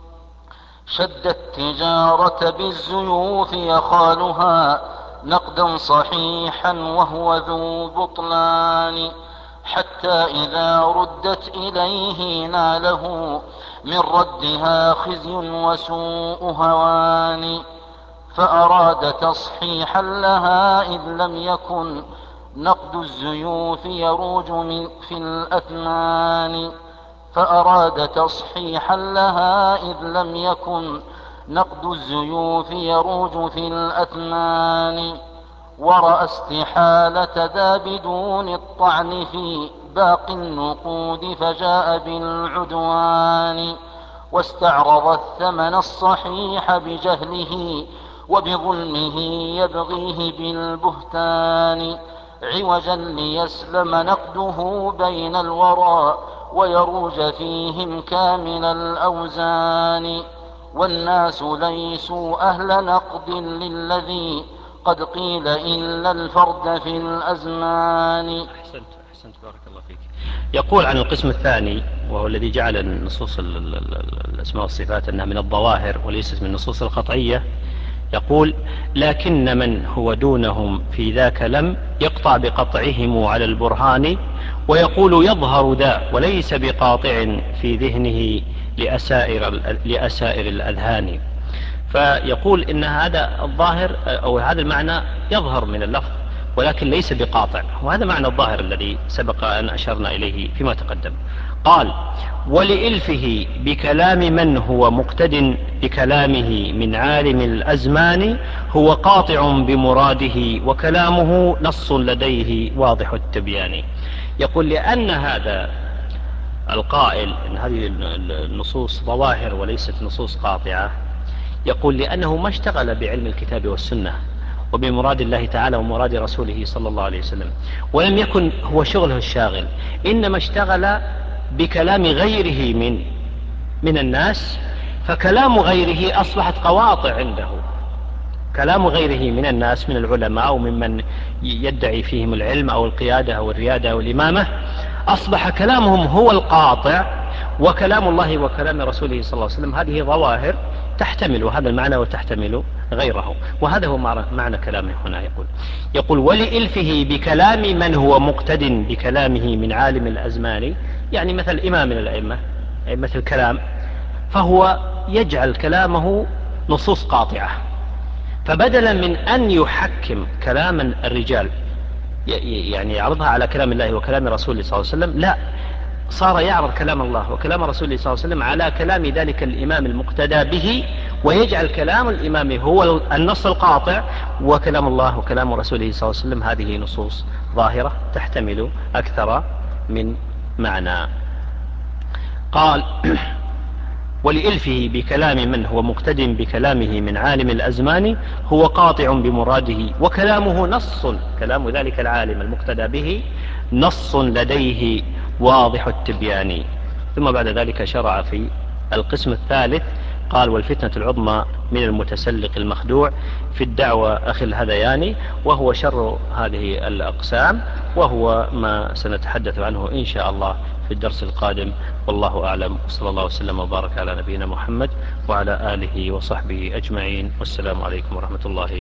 شد التجارة بالزيوف يخالها نقدا صحيحا وهو ذو بطلان. حتى إذا ردت إليه ناله من ردها خزي وسوء هوان. فأراد تصحيحا لها إذ لم يكن نقد الزيوف يروج من في الأثمان. فأراد تصحيحا لها إذ لم يكن نقد الزيوف يروج في الأثمان. ورأى استحالة ذا بدون الطعن في باقي النقود فجاء بالعدوان. واستعرض الثمن الصحيح بجهله وبظلمه يبغيه بالبهتان عوجا ليسلم نقده بين الورى ويروج فيهم كامل الأوزان. والناس ليسوا أهل نقد للذي قد قيل إلا الفرد في الأزمان. أحسنت, أحسنت بارك الله فيك. يقول عن القسم الثاني وهو الذي جعل النصوص الأسماء والصفات أنها من الظواهر وليست من النصوص القطعية. يقول لكن من هو دونهم في ذاك لم يقطع بقطعهم على البرهان. ويقول يظهر ذا وليس بقاطع في ذهنه لأسائر, لأسائر الأذهان. فيقول إن هذا الظاهر أو هذا المعنى يظهر من اللفظ ولكن ليس بقاطع، وهذا معنى الظاهر الذي سبق أن أشرنا إليه فيما تقدم. قال ولإلفه بكلام من هو مقتد بكلامه من عالم الأزمان هو قاطع بمراده وكلامه نص لديه واضح التبيان. يقول لأن هذا القائل إن هذه النصوص ظواهر وليست نصوص قاطعة، يقول لأنه ما اشتغل بعلم الكتاب والسنة وبمراد الله تعالى ومراد رسوله صلى الله عليه وسلم، ولم يكن هو شغله الشاغل، إنما اشتغل بكلام غيره من من الناس، فكلام غيره أصبحت قواطع عنده. كلام غيره من الناس من العلماء أو ممن يدعي فيهم العلم أو القيادة أو الريادة أو الإمامة أصبح كلامهم هو القاطع، وكلام الله وكلام رسوله صلى الله عليه وسلم هذه ظواهر تحتمل هذا المعنى وتحتمل غيره. وهذا هو معنى كلامه هنا. يقول يقول ولإلفه بكلام من هو مقتد بكلامه من عالم الأزمان، يعني مثل إمام من الأئمة أئمة الكلام، فهو يجعل كلامه نصوص قاطعة، فبدلا من أن يحكم كلام الرجال يعني يعرضها على كلام الله وكلام رسوله صلى الله عليه وسلم، لا، صار يعرض كلام الله وكلام رسوله صلى الله عليه وسلم على كلام ذلك الإمام المقتدى به، ويجعل كلام الإمام هو النص القاطع، وكلام الله وكلام رسوله صلى الله عليه وسلم هذه نصوص ظاهرة تحتمل أكثر من معنى. قال ولإلفه بكلام من هو مقتد بكلامه من عالم الأزمان هو قاطع بمراده وكلامه نص، كلام ذلك العالم المقتدى به نص لديه واضح التبيان. ثم بعد ذلك شرع في القسم الثالث قال والفتنة العظمى من المتسلق المخدوع في الدعوة أخي الهذياني، وهو شر هذه الأقسام، وهو ما سنتحدث عنه إن شاء الله في الدرس القادم. والله أعلم، صلى الله وسلم وبارك على نبينا محمد وعلى آله وصحبه أجمعين، والسلام عليكم ورحمة الله